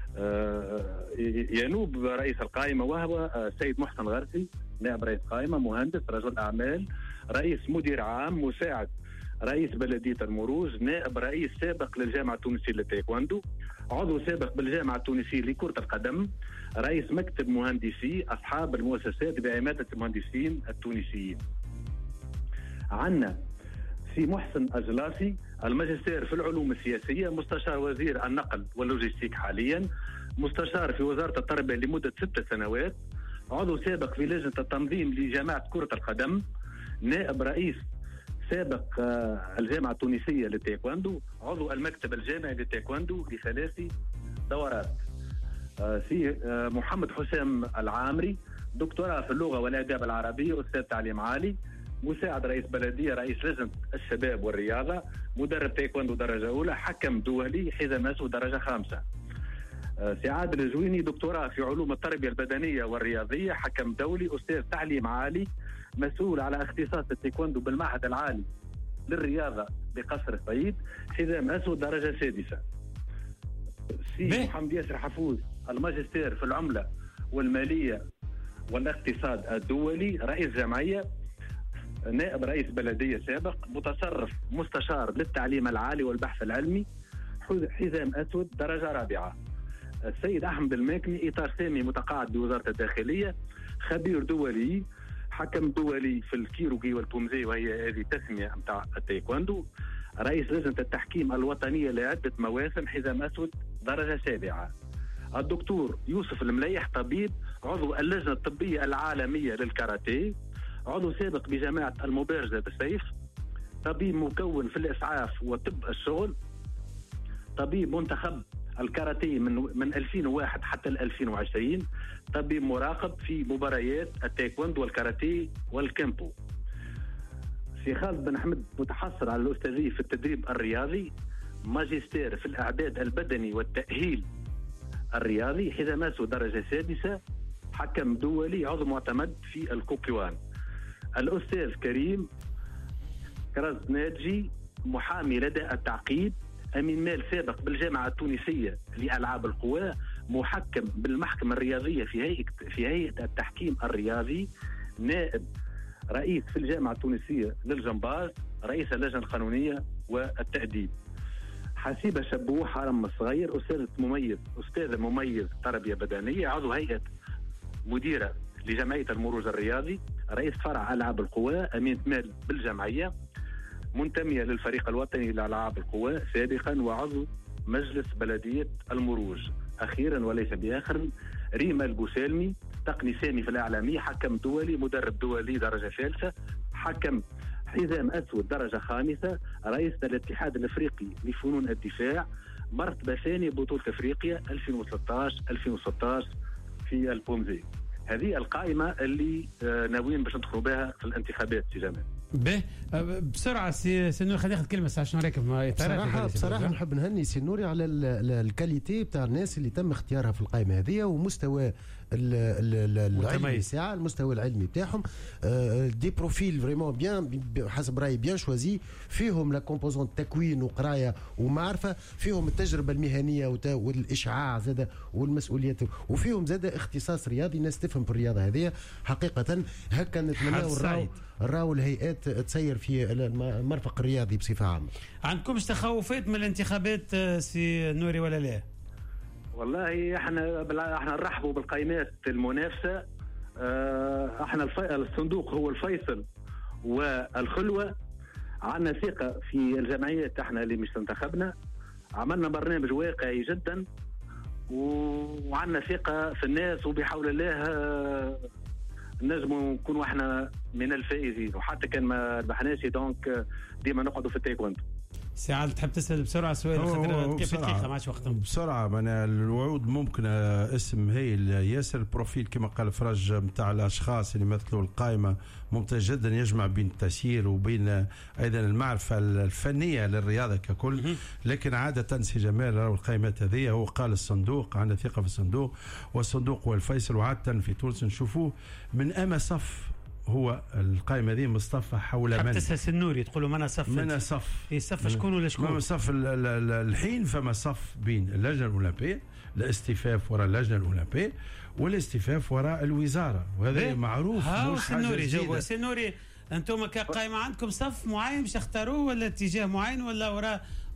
Speaker 11: ينوب رئيس القائمه وهو السيد محسن غرسي، نائب رئيس قائمه، مهندس، رجل اعمال، رئيس مدير عام، مساعد رئيس بلديه المروج، نائب رئيس سابق للجامعه التونسيه للتايكواندو، عضو سابق بالجامعه التونسيه لكره القدم، رئيس مكتب مهندسي اصحاب المؤسسات بعماده المهندسين التونسيين. عندنا سي محسن أجلاسي، الماجستير في العلوم السياسية، مستشار وزير النقل واللوجستيك حاليا، مستشار في وزارة التربية لمدة 6 سنوات، عضو سابق في لجنة التنظيم لجامعة كرة القدم، نائب رئيس سابق الجامعة التونسية للتايكواندو، عضو المكتب الجامعي للتايكواندو ل3 دورات. سي محمد حسام العامري، دكتوراه في اللغة والآداب العربية، أستاذ تعليم عالي، مساعد رئيس بلدية، رئيس لجنة الشباب والرياضة، مدرب تايكواندو درجة أولى، حكم دولي، حزام أسود درجة 5. سي عادل الجويني، دكتوراه في علوم التربية البدنية والرياضية، حكم دولي، أستاذ تعليم عالي، مسؤول على اختصاص التايكواندو بالمعهد العالي للرياضة بقصر الصعيد، حزام أسود درجة 6. سي محمد ياسر حفوظ، الماجستير في العملة والمالية والاقتصاد الدولي، رئيس جمعية، نائب رئيس بلدية سابق، متصرف مستشار للتعليم العالي والبحث العلمي، حزام أسود درجة 4. السيد أحمد الماكني، إطار سامي متقاعد بوزارة الداخلية، خبير دولي، حكم دولي في الكيروغي والبومزي وهي هذه تسمية متاع التايكواندو، رئيس لجنة التحكيم الوطنية لعدة مواسم، حزام أسود درجة 7. الدكتور يوسف المليح، طبيب، عضو اللجنة الطبية العالمية للكاراتيه، عضو سابق بجامعة المبارزة بالسيف، طبيب مكون في الإسعاف وطب الشغل، طبيب منتخب الكاراتيه من 2001 حتى 2020، طبيب مراقب في مباريات التايكواندو والكاراتيه والكامبو. سي خالد بن أحمد، متحصل على الأستاذية في التدريب الرياضي، ماجستير في الإعداد البدني والتأهيل الرياضي، حزام أسود درجة 6، حكم دولي، عضو معتمد في الكوكيوان. الأستاذ كريم كرزناجي، محامي لدى التعقيد، أمين مال سابق بالجامعة التونسية لألعاب القوى، محكم بالمحكمة الرياضية في هيئة التحكيم الرياضي، نائب رئيس في الجامعة التونسية للجمباز، رئيس اللجنة القانونية والتأديب. حسيبة شبوح، هرم الصغير، أستاذ مميز تربية بدنية، عضو هيئة مديرة لجمعية المروج الرياضي، رئيس فرع ألعاب القوى، أمين مال بالجمعية، منتمية للفريق الوطني لألعاب القوى سابقا، وعضو مجلس بلدية المروج. أخيرا وليس بآخر، ريما البوسالمي، تقني سامي في الإعلامية، حكم دولي، مدرب دولي درجة 3، حكم حزام أسود درجة 5، رئيس الاتحاد الأفريقي لفنون الدفاع، مرتبة ثانية بطولة أفريقيا 2013-2016 في البومزي. هذه القائمة اللي ناويين باش ندخلوا بها في الانتخابات في جمال.
Speaker 3: بسرعة سي نوري، خلينا ناخذ كلمة عشان راكب.
Speaker 5: بصراحة نحب نهني سي نوري على الكاليتي بتاع الناس اللي تم اختيارها في القائمة هذه، ومستوى العلمي ساعة، المستوى العلمي بتاعهم، دي بروفيل فريمون بيان، حسب رأيي بيان شوازي، فيهم لا كومبوزون تكوين وقراية ومعرفة، فيهم التجربة المهنية والإشعاع زادة والمسؤوليات، وفيهم زادة اختصاص رياضي، ناس تفهم في الرياضة هذه حقيقة. هكا نتمنى راو الهيئات تسير في المرفق الرياضي بصفة عامة.
Speaker 3: عندكمش تخوفات من الانتخابات سي نوري ولا لا؟
Speaker 11: والله احنا نرحبوا بالقائمات المنافسة. احنا الصندوق هو الفيصل والخلوة. عندنا ثقة في الجمعيات احنا اللي مش انتخبنا، عملنا برنامج واقعي جدا، وعندنا ثقة في الناس، وبحول الله نجموا نكونوا احنا من الفائزين، وحتى كان ما ربحناش دونك ديما نقعدوا في التايكوندو.
Speaker 3: سعال تحب تسال بسرعه سؤال خاطر كيف دقيقه ما عادش وقتهم
Speaker 4: بسرعه. معناها الوعود ممكن اسم هايل ياسر، البروفيل كما قال فرج نتاع الاشخاص اللي يمثلوا القائمه ممتاز جدا، يجمع بين التسيير وبين ايضا المعرفه الفنيه للرياضه ككل. لكن عاده سي جمال راهو القائمات هذه هو قال الصندوق، عندنا ثقه في الصندوق، والصندوق هو الفيصل. وعاده في تونس نشوفوه من اما صف، هو القائمة هذه مصطفى حول من؟
Speaker 3: تسأل النوري تقول له من صف؟
Speaker 4: من صف؟
Speaker 3: في صف شكون ولا شكون؟
Speaker 4: من صف الحين فما صف بين اللجنة الأولمبية، الاستفاف وراء اللجنة الأولمبية والاستفاف وراء الوزارة، وهذا معروف.
Speaker 3: مش حاجة جديدة. سنوري أنتم كقائمة عندكم صف معين باش تختاروه ولا اتجاه معين ولا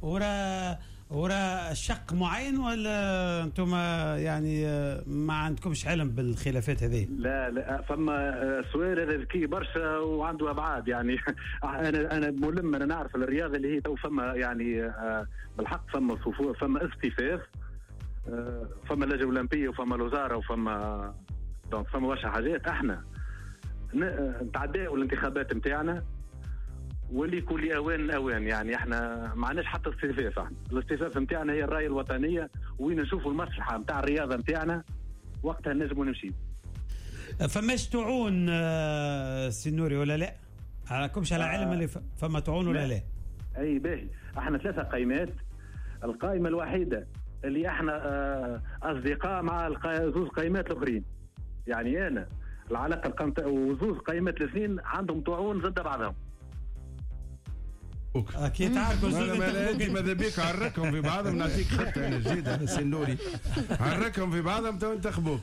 Speaker 3: وراء شق معين، ولا انتم يعني ما عندكمش علم بالخلافات هذه؟
Speaker 11: لا فما سؤال هذا ذكي برشا وعنده ابعاد يعني. انا ملم، انا نعرف الرياضه اللي هي تو فما يعني بالحق فما صفوف، فما اصطفاف، فما اللجنه الاولمبيه وفما الوزاره وفما دونك فما برشا حاجات. احنا نتعداو الانتخابات نتاعنا واللي كل اوان يعني احنا ما عندناش حتى اصطفاف. احنا الاصطفاف نتاعنا هي الرايه الوطنيه، وين نشوفوا المصلحه نتاع الرياضه نتاعنا وقتها نجموا نمشي.
Speaker 3: فماش تعون سنوري ولا لا؟ علىكمش على علم اللي فما تعون ولا لا؟
Speaker 11: اي باهي، احنا 3 قائمات. القائمه الوحيده اللي احنا اصدقاء مع زوز قائمات الاخرين، يعني انا العلاقه وزوز قائمات الاثنين عندهم تعون ضد بعضهم.
Speaker 3: اكيد تعرفوا
Speaker 4: ماذا بيك عركهم في بعضهم، نعطيك خطه انا جديده سنوري، عركهم في بعضهم تو انتخبوك،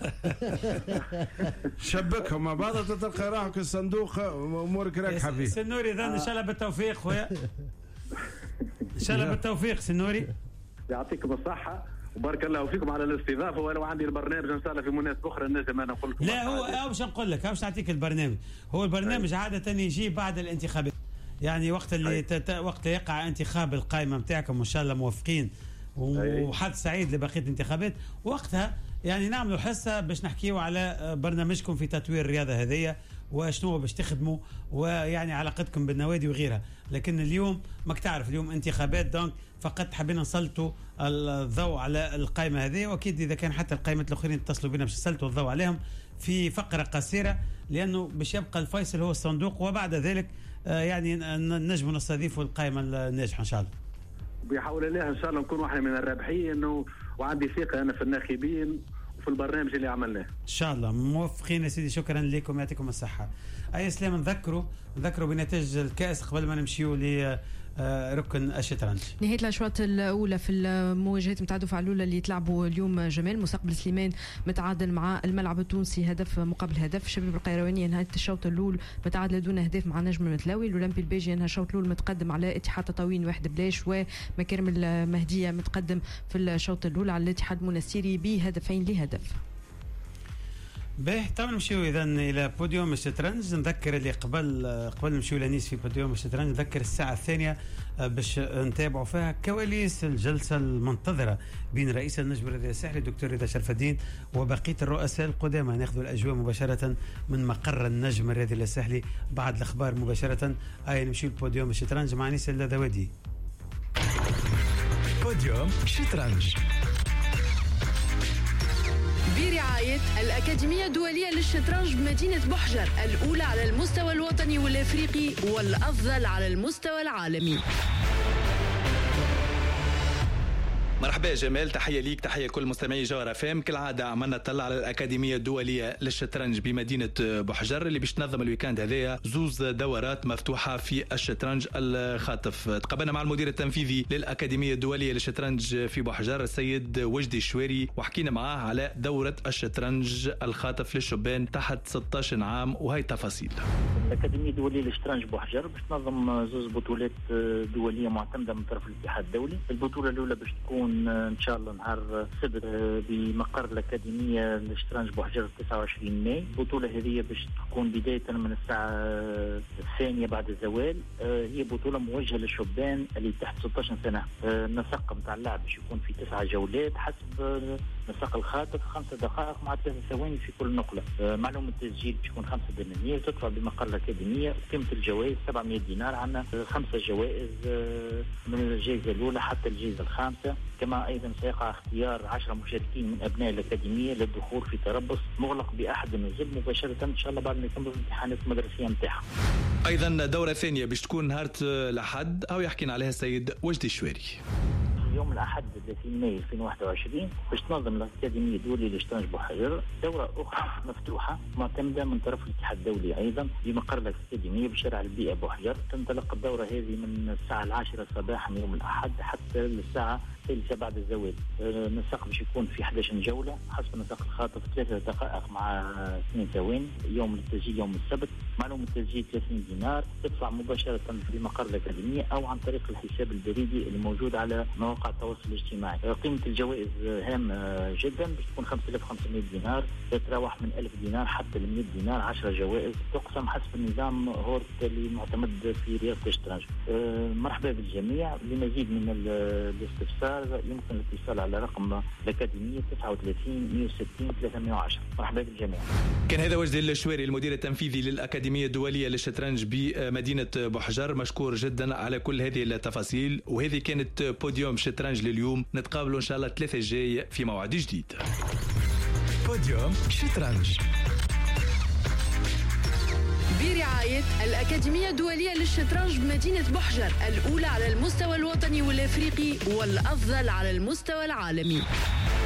Speaker 4: شبكهم مع بعض تلقى راحك الصندوق امورك راكحه فيه.
Speaker 3: سنوري اذا ان شاء الله بالتوفيق خويا، ان شاء الله بالتوفيق سنوري،
Speaker 11: يعطيكم الصحه وبارك الله فيكم على الاستضافه. وانا عندي البرنامج ان شاء الله في مناسبه اخرى نجم انا نقول لكم.
Speaker 3: لا هو باش نقول لك باش نعطيك البرنامج، هو البرنامج عاده يجي بعد الانتخابات، يعني وقت اللي وقت يقع انتخاب القائمه نتاعكم وان شاء الله موفقين وحد سعيد لبقيه الانتخابات، وقتها يعني نعملوا حصه باش نحكيوا على برنامجكم في تطوير الرياضه هذية وشنو باش تخدموا، ويعني علاقتكم بالنوادي وغيرها. لكن اليوم ماك تعرف اليوم انتخابات، دونك فقط حبينا نسلطوا الضوء على القائمه هذه، واكيد اذا كان حتى القائمات الاخرين اتصلوا بنا باش نسلطوا الضوء عليهم في فقره قصيره، لانه باش يبقى الفيصل هو الصندوق، وبعد ذلك يعني نجم نستضيفوا القائمه الناجحه ان شاء الله.
Speaker 11: بحول الله ان شاء الله نكون واحد من الرابحين، وعندي ثقه انا في الناخبين وفي البرنامج اللي عملناه. ان
Speaker 3: شاء الله موفقين يا سيدي، شكرا لكم يعطيكم الصحه. اي سلام، نذكروا بنتائج الكاس قبل ما نمشيوا ل ركن الشطرنج.
Speaker 7: نهاية الأشواط الأولى في المواجهات نتاع الدفعة الأولى اللي تلعبوا اليوم جمال. مستقبل سليمان متعادل مع الملعب التونسي هدف مقابل هدف. شباب القيروانية نهاية الشوط الأول متعادلة دون أهداف مع نجم المتلاوي. الأولمبي البيجي ينهى الشوط الأول متقدم على اتحاد تطاوين 1-0، ومكارم المهدية متقدم في الشوط الأول على الاتحاد المنستيري ب2-0.
Speaker 3: باهي تو نمشيو اذا الى بوديوم الشطرنج. نذكر اللي قبل نمشيو لنيس في بوديوم الشطرنج، نذكر الساعه الثانيه باش نتابعوا فيها كواليس الجلسه المنتظره بين رئيس النجم الرياضي الساحلي الدكتور رضا شرف الدين وبقيه الرؤساء القدامى. ناخذ الاجواء مباشره من مقر النجم الرياضي الساحلي بعد الاخبار مباشره. نمشيو لبوديوم الشطرنج مع نيس الذوادي.
Speaker 1: بوديوم الشطرنج
Speaker 12: برعاية الأكاديمية الدولية للشطرنج بمدينة بحجر، الأولى على المستوى الوطني والأفريقي والأفضل على المستوى العالمي.
Speaker 13: مرحبا جمال، تحية ليك، تحية لكل مستمعي جوهر FM. كالعادة عملنا نطلع على الأكاديمية الدولية للشطرنج بمدينة بحجر اللي باش تنظم الويكاند هذايا زوز دورات مفتوحة في الشطرنج الخاطف. تقابلنا مع المدير التنفيذي للأكاديمية الدولية للشطرنج في بحجر السيد وجدي الشويري، وحكينا معاه على دورة الشطرنج الخاطف للشبان تحت 16 عام وهي التفاصيل.
Speaker 14: الأكاديمية الدولية للشطرنج بحجر باش تنظم زوز بطولات دولية معتمدة من طرف الاتحاد الدولي. البطولة الأولى باش تكون ان شاء الله نهار السبت بمقر الاكاديميه للشطرنج بحجر 29 ماي. البطوله هذه باش تكون بدايه من الساعه الثانيه بعد الزوال. هي بطوله موجهه للشبان اللي تحت 16 سنه. النسق نتاع اللعب باش يكون في 9 جولات حسب نساق الخاطف 5 دقائق مع 3 ثواني في كل نقلة. معلومة التسجيل تكون 5 دنانير تدفع بمقر الأكاديمية. قيمة الجوائز 700 دينار. عندنا 5 جوائز من الجائزة الأولى حتى الجائزة الخامسة. كما أيضا سيقع اختيار 10 مشاركين من أبناء الأكاديمية للدخول في تربص مغلق بأحد النزل مباشرة إن شاء الله بعد ما يكملوا الامتحانات المدرسية نتاعهم.
Speaker 13: أيضا دورة ثانية باش تكون نهار الأحد أو يحكينا عليها السيد وجدي الشواري.
Speaker 14: يوم الأحد 30 مايو 2021 باش تنظم الأكاديمية الدولية للشطرنج بوحجر دورة أخرى مفتوحة معتمدة من طرف الاتحاد الدولي أيضا بمقر الأكاديمية بشارع البيئة بوحجر. تنطلق الدورة هذه من الساعة 10 صباحا يوم الأحد حتى الساعة الثالثة بعد الزوال. النساق باش يكون في 11 جولة حسب نساق الخاطف 3 دقائق مع 2 ثواني. يوم التسجيل يوم السبت. معلومة التسجيل 30 دينار تدفع مباشرة في مقر الأكاديمية أو عن طريق الحساب البريدي الموجود على مواقع التواصل الاجتماعي. قيمة الجوائز هامة جدا باش تكون 5500 دينار تتراوح من 1000 دينار حتى ل 100 دينار. 10 جوائز تقسم حسب النظام هورت اللي معتمد في رياضة الشطرنج. مرحبا بالجميع. لمزيد من الاستفسار يمكن الاتصال على رقم الأكاديمية 39 160 310. مرحبا بالجميع.
Speaker 13: كان هذا وجدي الشواري المدير التنفيذي للأكاديمية الدولية للشطرنج بمدينة بوحجر. مشكور جدا على كل هذه التفاصيل. وهذه كانت بوديوم شطرنج لليوم. نتقابلوا إن شاء الله 3 الجاي في موعد جديد.
Speaker 1: بوديوم شطرنج
Speaker 12: برعاية الأكاديمية الدولية للشطرنج بمدينة بوحجر، الأولى على المستوى الوطني والأفريقي والأفضل على المستوى العالمي.